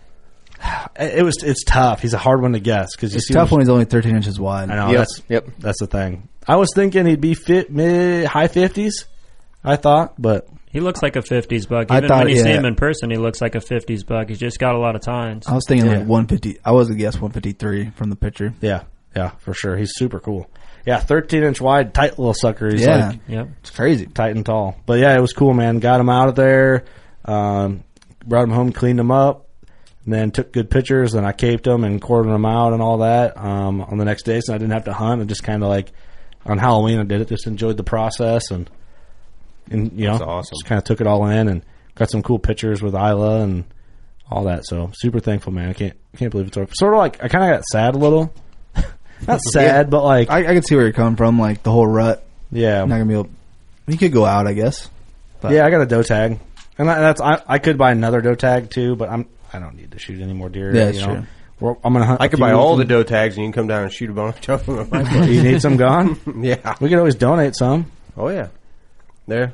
It was. It's tough. He's a hard one to guess because you It's see tough what- when he's only thirteen inches wide. I know. Yep, That's yep. That's the thing. I was thinking he'd be fit mid high fifties. I thought, but He looks like a fifties buck. I Even thought- when you see yeah. him in person, he looks like a fifties buck. He's just got a lot of tines. I was thinking Yeah. like one fifty. I was a guess one fifty-three from the picture. yeah, yeah, for sure. He's super cool. Yeah, thirteen inch wide, tight little sucker. He's Yeah. like Yep. It's crazy. tight and tall. But yeah, it was cool, man. Got him out of there, um, brought him home, cleaned him up, and then took good pictures. And I caped him and quartered him out and all that um, on the next day, so I didn't have to hunt. And just kind of like on Halloween, I did it. Just enjoyed the process and and you know, That's awesome. just kind of took it all in and got some cool pictures with Isla and all that. So super thankful, man. I can't can't believe it's over. Sort of like I kind of got sad a little. Not sad, but like I, I can see where you're coming from. Like the whole rut. yeah, I'm not gonna be able. You could go out, I guess. But yeah. I got a doe tag, and I, that's I, I could buy another doe tag too, but I'm I don't need to shoot any more deer. Yeah, you that's know? true. We're, I'm gonna hunt. I a could few buy all the weekends. doe tags and you can come down and shoot a bunch of them. You need some gone? Yeah. We could always donate some. Oh, yeah. There.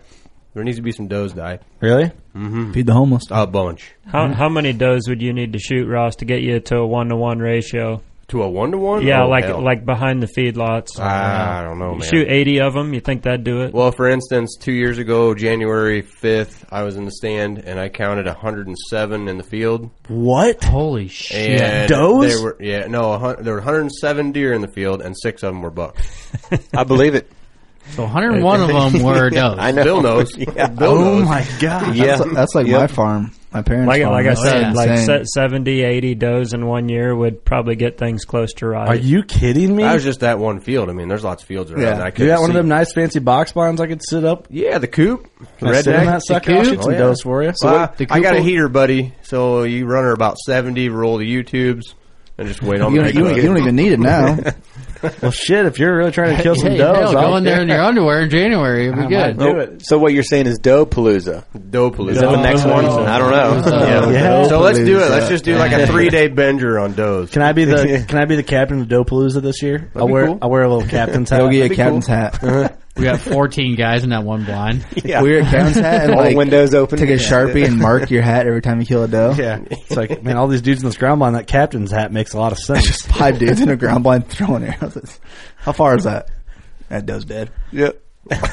There needs to be some does die. Really? Mm-hmm. Feed the homeless. A bunch. How how many does would you need to shoot, Ross, to get you to a one to one ratio? To a one to one? Yeah, oh, like hell. like behind the feedlots. Ah, I don't know, you man. Shoot eighty of them. You think that'd do it? Well, for instance, two years ago, January fifth, I was in the stand and I counted one hundred seven in the field. What? Holy shit! And Does? They were, yeah, no, a hun- there were one hundred seven deer in the field and six of them were bucks. I believe it. So one hundred one of them were does. I know. Bill knows. Yeah. Bill Oh knows. my god! Yeah, that's, that's like Yep. my farm. My parents' Like farm. like I That's said, like insane. se- seventy, eighty does in one year would probably get things close to right. Are you kidding me? I was just that one field. I mean, there's lots of fields around. Yeah. that I You couldn't got one of see. them nice fancy box blinds I could sit up? Yeah, the coop. Can I sit in Redneck. that sucker? I'll coop? shoot some Oh, yeah. does for you. So uh, the I got a coop- heater, buddy. So you run her about seventy, roll the U-tubes, and just wait on You the don't, you, don't, you don't even need it now. Well, shit, if you're really trying to kill some Hey, does, hell, I'll go in there in your underwear in January. It'll be I good. might do it. So what you're saying is Doe Palooza. Doe Palooza. Is that the next one? Palooza. I don't know. Palooza. Yeah. So let's do it. Let's Palooza. just do like a three-day bender on does. Can I be the Can I be the captain of Dopalooza this year? I'll be wear cool. I'll wear a little captain's hat. They'll get That'd a be captain's cool. hat. We got fourteen guys in that one blind. Yeah. Wear a captain's hat and All like windows open. take a Sharpie and mark your hat every time you kill a doe. Yeah, it's like, man, all these dudes in this ground blind. That captain's hat makes a lot of sense. Just five dudes in a ground blind throwing arrows. How far is that? That doe's dead. Yep.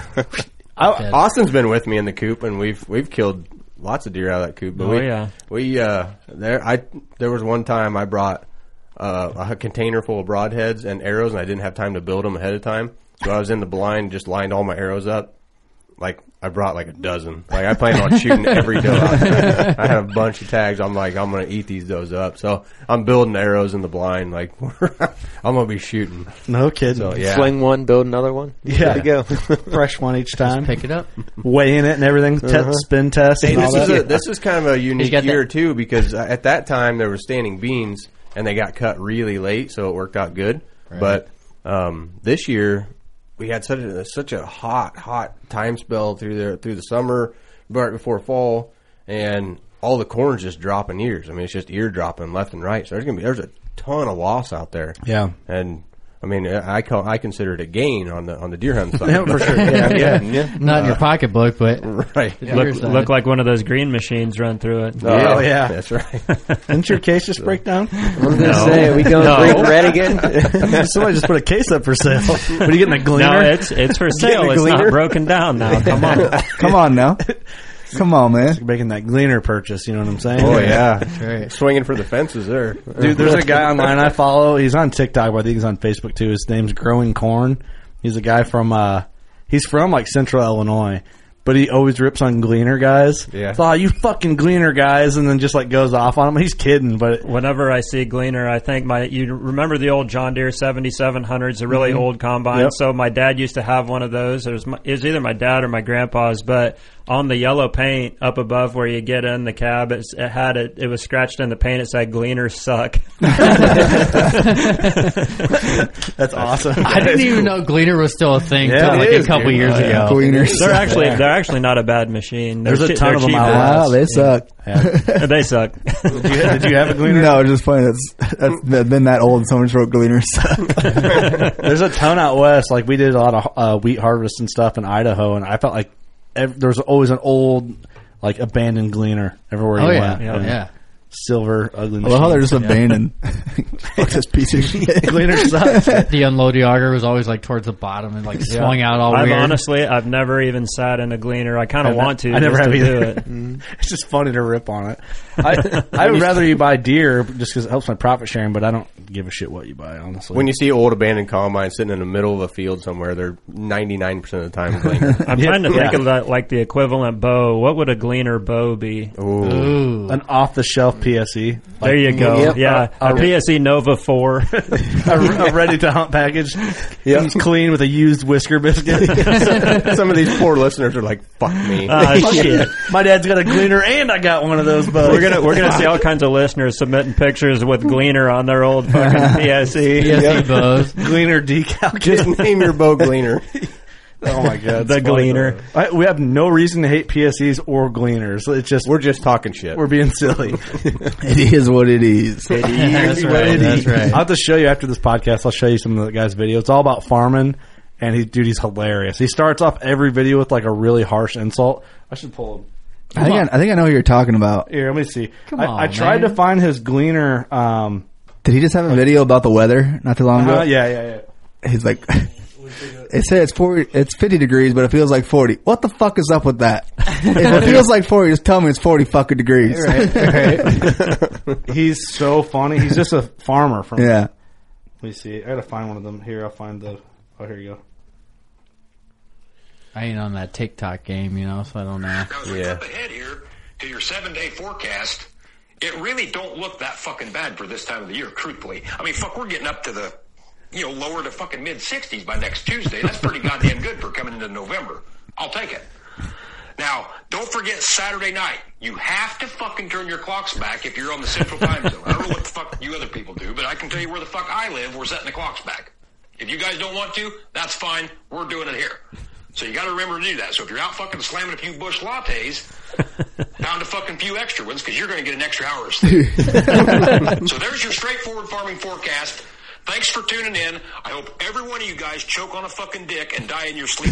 I, Austin's been with me in the coop, and we've we've killed lots of deer out of that coop. But Oh, we, yeah. we uh, there I there was one time I brought uh, a container full of broadheads and arrows, and I didn't have time to build them ahead of time, so I was in the blind, just lined all my arrows up. Like I brought like a dozen. Like I planned on shooting every doe out there. I had a bunch of tags. I'm like, I'm gonna eat these does up. So I'm building arrows in the blind. Like I'm gonna be shooting. No kidding. So yeah, Sling one, build another one. Yeah. There you go. Fresh one each time. Pick it up. Weighing it and everything. Te- Uh-huh. spin test. Hey, and all this is that. a, this is kind of a unique got year that- too, because at that time there were standing beans and they got cut really late, so it worked out good. But um, this year we had such a such a hot hot time spell through the through the summer, right before fall, and all the corn's just dropping ears. I mean, it's just ear dropping left and right. So there's gonna be there's a ton of loss out there. Yeah. And I mean, I call, I consider it a gain on the on the deer hunt side. Yeah, for sure. Yeah, yeah, yeah. Not in your pocketbook, but Right. the deer Look, side. look like one of those green machines run through it. Oh, yeah. That's right. Didn't your case just break down? I was going to say, are we going No. green red again? Somebody just put a case up for sale. What are you getting, a gleaner? No, it's it's for Getting sale. a It's gleaner? not broken down now. Come on. Come on now. Come on, man. You're making that gleaner purchase, you know what I'm saying? Oh yeah, right. swinging for the fences there, Dude, there's a guy online I follow. He's on TikTok, but I think he's on Facebook too. His name's Growing Corn. He's a guy from, uh, he's from like central Illinois, but he always rips on gleaner guys. Yeah. So, oh, you fucking gleaner guys, and then just like goes off on them. He's kidding, but Whenever I see Gleaner, I think my you remember the old John Deere seventy-seven hundreds, a really Mhm. old combine. Yep. So my dad used to have one of those. It was, my, it was either my dad or my grandpa's, but on the yellow paint up above where you get in the cab, it's, it had it. It was scratched in the paint. It said "Gleaners suck." that's awesome. I didn't even know Gleaner was still a thing Yeah, until it like is, a couple dude. years Oh, yeah. ago. Gleaners. They're actually they're actually not a bad machine. They're There's a che- ton they're of them cheap out as- there. Wow, they suck. Yeah. They suck. Did you, did you have a gleaner? No, it's just funny. That's that's that's been that old. And someone wrote gleaners. There's a ton out west. Like we did a lot of uh, wheat harvest and stuff in Idaho, and I felt like ev- there was always an old, like abandoned gleaner everywhere Oh you yeah, went. yeah, And yeah. Silver ugly. I love how they're just machines. abandoned. Fuck this piece of shit. Gleaner sucks. The unload auger was always like towards the bottom and like swung out all I've weird. honestly, I've never even sat in a Gleaner. I kind of I've ne- want to. I never just have to either. do it. It's just funny to rip on it. I I would rather you buy deer just because it helps my profit sharing, but I don't give a shit what you buy, honestly. When you see old abandoned combines sitting in the middle of a field somewhere, they're ninety-nine percent of the time Gleaner. I'm trying to think of that, like the equivalent bow. What would a Gleaner bow be? Ooh. Ooh. An off the shelf P S E. There you go. Yep. Yeah, Uh, a P S E Nova four. a, a ready to hunt package. Comes clean with a used whisker biscuit. Some of these poor listeners are like, "Fuck me." Ah, shit. My dad's got a Gleaner, and I got one of those bows. We're gonna we're gonna see all kinds of listeners submitting pictures with Gleaner on their old fucking P S E. P S E bows. Gleaner decal. Just name your bow Gleaner. Oh my god, The it's funny. Gleaner. I, we have no reason to hate P S Es or Gleaners. It's just We're just talking shit. we're being silly. It is what it is. That's right. That's right. I'll have to show you after this podcast. I'll show you some of the guys' videos. It's all about farming And he, dude, he's hilarious. He starts off every video with like a really harsh insult. I should pull him. I think I, I think I know who you're talking about. Here, let me see. Come I, on, I tried man. to find his Gleaner. Um, Did he just have a video about the weather not too long ago? uh, yeah, yeah, yeah. He's like, it says it's forty, it's fifty degrees, but it feels like forty. What the fuck is up with that? If it feels like forty, just tell me it's forty fucking degrees. Right, right. He's so funny. He's just a farmer from. Yeah. Let me see. I gotta find one of them. Here, I'll find the. Oh, here you go. I ain't on that TikTok game, you know, so I don't know. Now, as we jump ahead here to your seven-day forecast, it really don't look that fucking bad for this time of the year, truthfully. I mean, fuck, we're getting up to the, you know, lower to fucking mid-sixties by next Tuesday. That's pretty goddamn good for coming into November. I'll take it. Now, don't forget Saturday night. You have to fucking turn your clocks back if you're on the central time zone. I don't know what the fuck you other people do, but I can tell you where the fuck I live, we're setting the clocks back. If you guys don't want to, that's fine. We're doing it here. So you got to remember to do that. So if you're out fucking slamming a few Busch lattes, pound a fucking few extra ones because you're going to get an extra hour of sleep. So there's your straightforward farming forecast. Thanks for tuning in. I hope every one of you guys choke on a fucking dick and die in your sleep.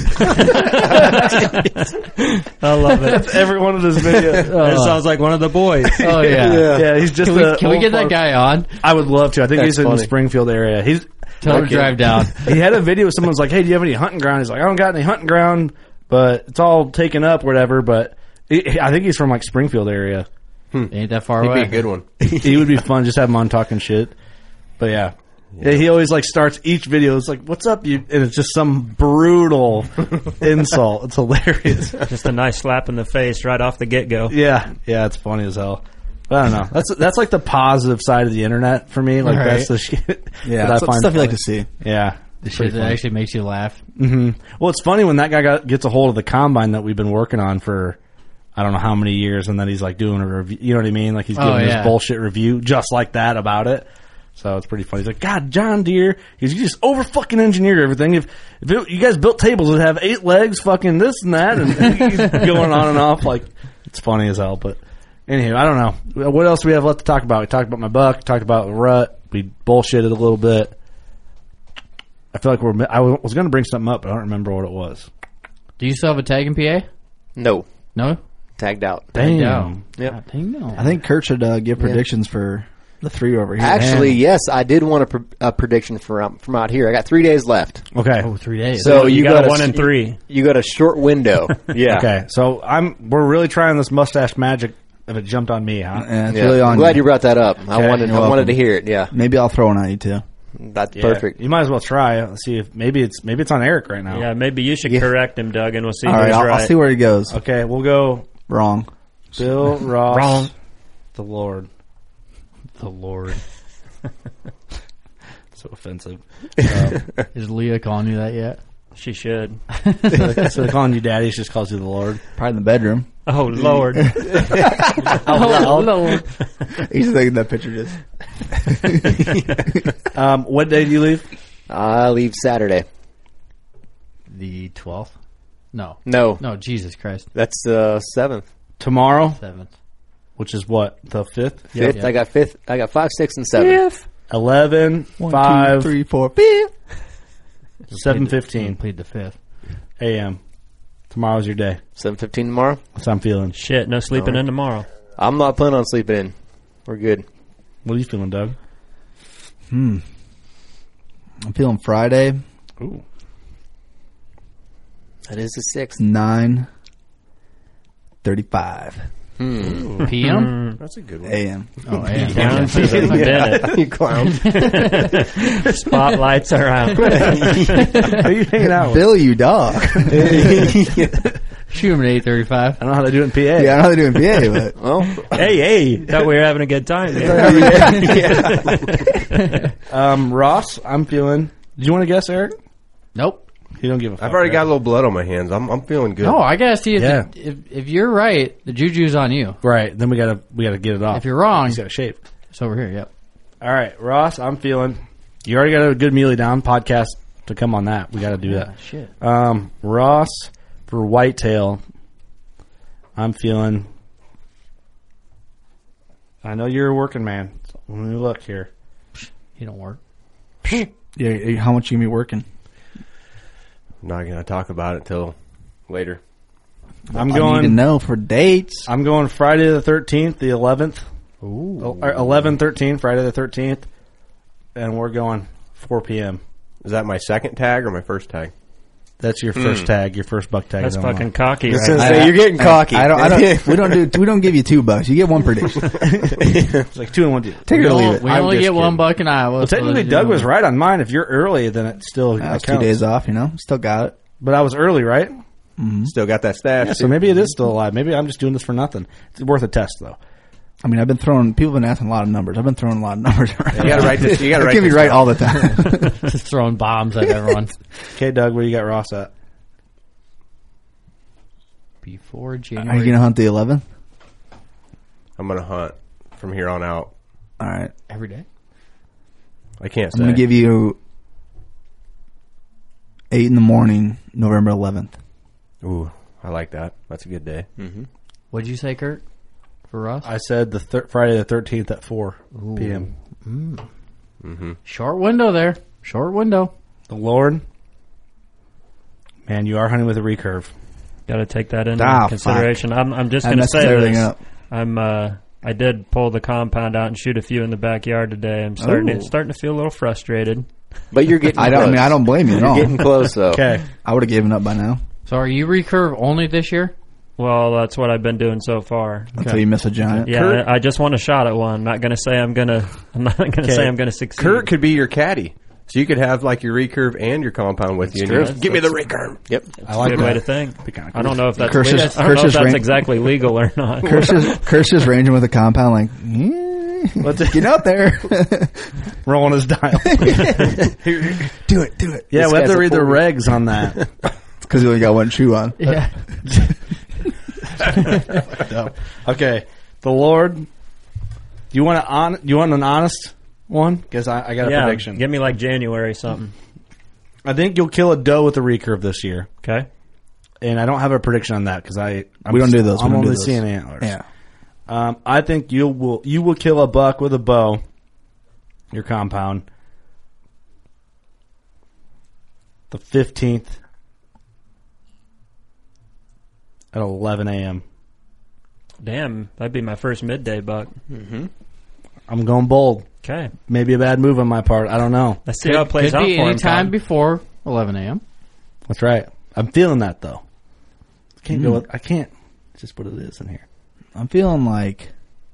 I love it. That's every one of his videos. Oh. It sounds like one of the boys. Oh, yeah. Yeah, yeah he's just Can we, a can we get that farm. guy on? I would love to. I think That's he's in funny. the Springfield area. He's Tell him to drive down. He had a video. Someone's like, "Hey, do you have any hunting ground?" He's like, "I don't got any hunting ground, but it's all taken up, whatever." But he, I think he's from like Springfield area. Hmm. Ain't that far He'd away. be a good one. He would be fun. Just have him on talking shit. But yeah. Yeah, he always like starts each video. It's like, "What's up, you?" And it's just some brutal insult. It's hilarious. Just a nice slap in the face right off the get go. Yeah, yeah, it's funny as hell. But I don't know. That's that's like the positive side of the internet for me. Like Right. that's the shit. Yeah, that that's I what find stuff you like funny. to see. Yeah, The it's pretty shit that funny. actually makes you laugh. hmm Well, it's funny when that guy got, gets a hold of the combine that we've been working on for I don't know how many years, and then he's like doing a review. You know what I mean? Like he's Oh, giving yeah. his bullshit review just like that about it. So it's pretty funny. He's like, "God, John Deere, he's you just over fucking engineered everything. If, if it, you guys built tables that have eight legs, fucking this and that, and he's going on and off like it's funny as hell." But anyway, I don't know what else we have left to talk about. We talked about my buck, talked about the rut, we bullshitted a little bit. I feel like we're. I was going to bring something up, but I don't remember what it was. Do you still have a tag in P A? No. No? Tagged out. Damn. Tagged out. Yep. God, dang no. I think Kurt should uh, give Yeah. predictions for the three over here. Actually, yes, I did want a, pr- a prediction from from out here. I got three days left. Okay. Oh, three days. So you you, got a a one s- and three. You got a short window. Yeah. Okay. So I'm. We're really trying this mustache magic. If it jumped on me, huh? Yeah, it's Yeah. really on I'm glad you. you brought that up. I Okay, wanted you're I wanted welcome. to hear it. Yeah. Maybe I'll throw one at you too. That's Yeah. perfect. You might as well try. Let's see if maybe it's maybe it's on Eric right now. Yeah, maybe you should Yeah. correct him, Doug, and we'll see All who's right, I'll, right. I'll see where he goes. Okay, we'll go. Wrong. Bill Ross. Wrong. The Lord. The Lord. So offensive. Um, Is Leah calling you that yet? She should. so they're calling you daddy. She just calls you the Lord. Probably in the bedroom. Oh, Lord. Oh, Lord. He's taking that picture just. Um, what day do you leave? I leave Saturday. The twelfth? No. No. No, Jesus Christ. That's uh seventh. Tomorrow, seventh. which is what, the fifth? Fifth. Yep. I got fifth. I got five, six, and seven. Eleven, One, five, two, three, four, fifth. seven fifteen Plead the fifth. a.m. Tomorrow's your day. Seven fifteen tomorrow. That's how I'm feeling. Shit, no sleeping All right. in tomorrow. I'm not planning on sleeping in. We're good. What are you feeling, Doug? Hmm. I'm feeling Friday, Ooh. That is the sixth. nine thirty-five Hmm. P M? That's a good one. a m. Oh, yeah. Down to the minute. You clown. Spotlights are out. Who are you hanging out with? Bill, you dog. Shoot him at eight thirty-five. I don't know how to do it in P A. Yeah, I know how to do in P A, but Well, Hey, hey. Thought we were having a good time. Man. Um, Ross, I'm feeling. Do you want to guess, Eric? Nope. You don't give a fuck. I've already right? got a little blood on my hands. I'm I'm feeling good. No, I gotta see if, Yeah. the, if if you're right, the juju's on you. Right. Then we gotta we gotta get it off. If you're wrong, He's got to shave. it's over here. Yep. All right, Ross, I'm feeling. You already got a good mealy down podcast to come on that. We got to do that. Shit. Um, Ross for whitetail. I'm feeling. I know you're a working man. So let me look here. He don't work. yeah, how much you gonna be working? not going to talk about it till later. I'm I going need to know for dates. I'm going Friday the thirteenth, the eleventh. Ooh. eleven thirteen, Friday the thirteenth. And we're going four p.m. Is that my second tag or my first tag? That's your first Mm. tag, your first buck tag. That's is fucking online. cocky, Just right? gonna say, you're getting cocky. I don't. I don't. We don't do. We don't give you two bucks. You get one prediction. It's like two and one deal. Take it or leave it. We I'm only just get one kidding. buck in Iowa. Well, so technically, they Doug do. was right on mine. If you're early, then it still That's counts. two days off. You know, still got it. But I was early, right? Mm-hmm. Still got that stash. Yeah, so maybe it is still alive. Maybe I'm just doing this for nothing. It's worth a test, though. I mean, I've been throwing. People have been asking a lot of numbers. I've been throwing a lot of numbers around. You got to write this. You got to It write can be this right down. all the time. Just throwing bombs at everyone. Okay, Doug, where you got Ross at? Before Are January. you gonna hunt the eleventh? I'm going to hunt from here on out. All right. Every day? I can't I'm say. gonna give you eight in the morning, November eleventh. Ooh, I like that. That's a good day. Mm-hmm. What'd you say, Kurt? For us? I said the thir- Friday the thirteenth at four p.m. Mm. Mm-hmm. Short window there. Short window. The Lord. Man, you are hunting with a recurve. Got to take that into Ah, consideration. I'm, I'm just That going to messes say everything this. up. I'm. Uh, I did pull the compound out and shoot a few in the backyard today. I'm starting Ooh. to, starting to feel a little frustrated. But you're getting I don't. I close. mean, I don't blame you at You're all. getting close, though. Okay. I would have given up by now So are you recurve only this year? Well, that's what I've been doing so far. until you miss a giant. Yeah, Kurt- I just want a shot at one. I'm not going to say I'm going to. I'm not going to Okay. say I'm going to succeed. Kurt could be your caddy. So you could have like your recurve and your compound with you. And true. you just, give me the recurve. Yep. I like Good that. way to think. Be kinda I don't know if that's Curse legal. is- I don't know curse if is that's rank- exactly legal or not. Curse is, Curse is ranging with a compound like, eh, get out there. Rolling his dial. do it, do it. Yeah, This we have guy's to a read the forward. regs on that. It's because you only got one shoe on. Yeah. Okay, the Lord. Do you want to on? You want an honest one? Because I, I got a Yeah, prediction. give me like January something. I think you'll kill a doe with a recurve this year, Okay. and I don't have a prediction on that because I I'm, We don't do those. We I'm don't do only those. seeing antlers. Yeah. Um, I think you will you will kill a buck with a bow. Your compound. The fifteenth at eleven a.m. Damn, that'd be my first midday buck. Mm-hmm. I'm going bold. Okay. Maybe a bad move on my part. I don't know. Let's see how it plays Could out be for any him. time Tom. before eleven a.m. That's right. I'm feeling that though. I can't Mm. go. With, I can't. It's just what it is in here. I'm feeling like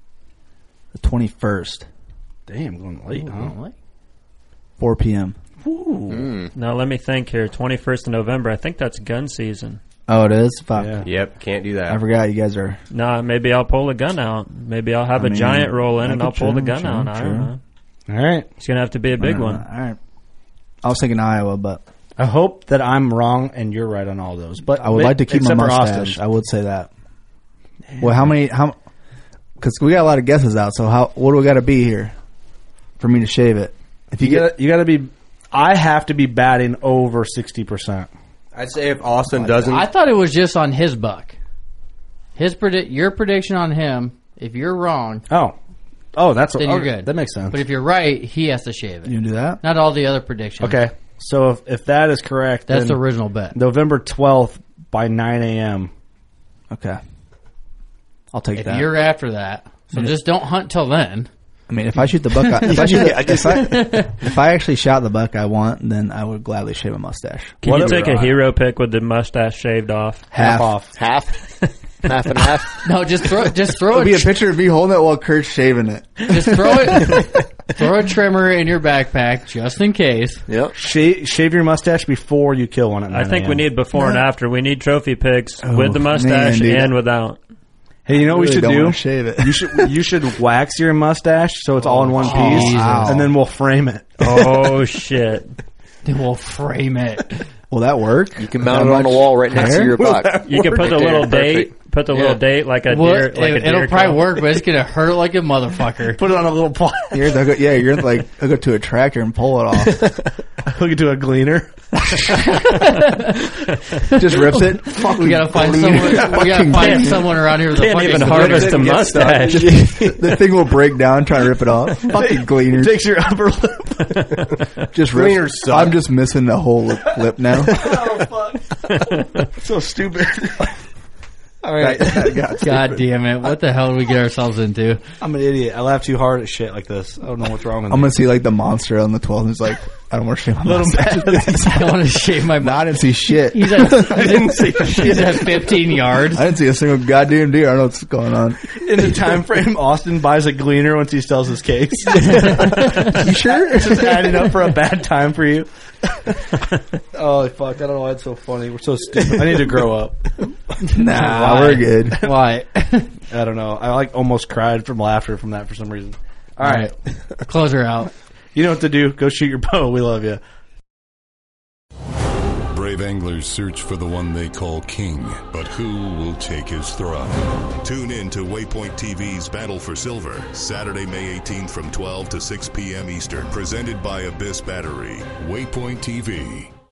the twenty-first, Damn, going late, huh? four p.m. Ooh. Mm. Now let me think here. twenty-first of November. I think that's gun season. Oh, it is? Fuck. Yeah. Yep, can't do that. I forgot you guys are. Nah, maybe I'll pull the gun out. Maybe I'll have I a mean, giant roll in I and could I'll pull the true, gun true, out. I don't true. know. All right. It's gonna have to be a big Uh, one. All right. I was thinking Iowa, but I hope that I'm wrong and you're right on all those. But I would like to keep my except for mustache. Austin's. I would say that. Well, how many? How? Because we got a lot of guesses out. So how? What do we got to be here for me to shave it? If you, You get, got you got to be. I have to be batting over sixty percent. I'd say if Austin doesn't, I thought it was just on his buck. His predi- your prediction on him. If you're wrong, Oh, oh, that's then oh, you're good. That makes sense. But if you're right, he has to shave it. you do that? Not all the other predictions. Okay, so if, if that is correct, That's the then original bet. November twelfth by nine a.m. Okay. I'll take If that. you're after that, so just don't hunt till then. I mean, if I shoot the buck, I, if I shoot, the, if, I, if I actually shot the buck I want, then I would gladly shave a mustache. Can you Whatever. take a hero pick with the mustache shaved off? Half, off. Half, half and half. No, just throw just throw It'll be a it. picture of me holding it while Kurt's shaving it. Just throw it. Throw a trimmer in your backpack just in case. Yep. Shave, shave your mustache before you kill one at I nine think we a.m. need before and after. We need trophy picks Oh, with the mustache man, dude. and without. Hey, you know what we Really should don't do? wanna shave it. You should you should wax your mustache so it's all in one piece, Jesus. and then we'll frame it. Oh shit! Then we'll frame it. Will that work? You can mount it on the wall right next to your buck. You can put a little date, Put the Yeah. little date like a Well, deer. it, Like a it'll deer probably kill. work, but it's gonna hurt like a motherfucker. Put it on a little pot. You're the, yeah, you're like hook it to a tractor and pull it off. Hook it to a gleaner. Just rips it. We gotta find someone. We gotta find someone around here with a Can't fucking even harvest a mustache. The thing will break down trying to rip it off. Fucking gleaners. Takes your upper lip. Just Gleaners rips. suck. I'm just missing the whole lip, lip now. Oh fuck! So stupid. All right. That got God stupid. damn it! What the hell did we get ourselves into? I'm an idiot. I laugh too hard at shit like this. I don't know what's wrong with I'm me. gonna see like the monster on the twelfth. And it's like I don't want to shave my Little mustache. I want to shave my. No, I didn't see shit. He's at, I didn't see he's at fifteen yards. I didn't see a single goddamn deer. I don't know what's going on. In the time frame, Austin buys a gleaner once he sells his cakes. You sure? Just adding up for a bad time for you. Oh fuck! I don't know why it's so funny. We're so stupid. I need to grow up. Nah, we're good. Why? I don't know. I like almost cried from laughter from that for some reason. All right, Close her out. you know what to do. Go shoot your bow. We love you. Brave anglers search for the one they call king, but who will take his throne? Tune in to Waypoint T V's Battle for Silver, Saturday, May eighteenth from twelve to six p.m. Eastern, presented by Abyss Battery. Waypoint T V.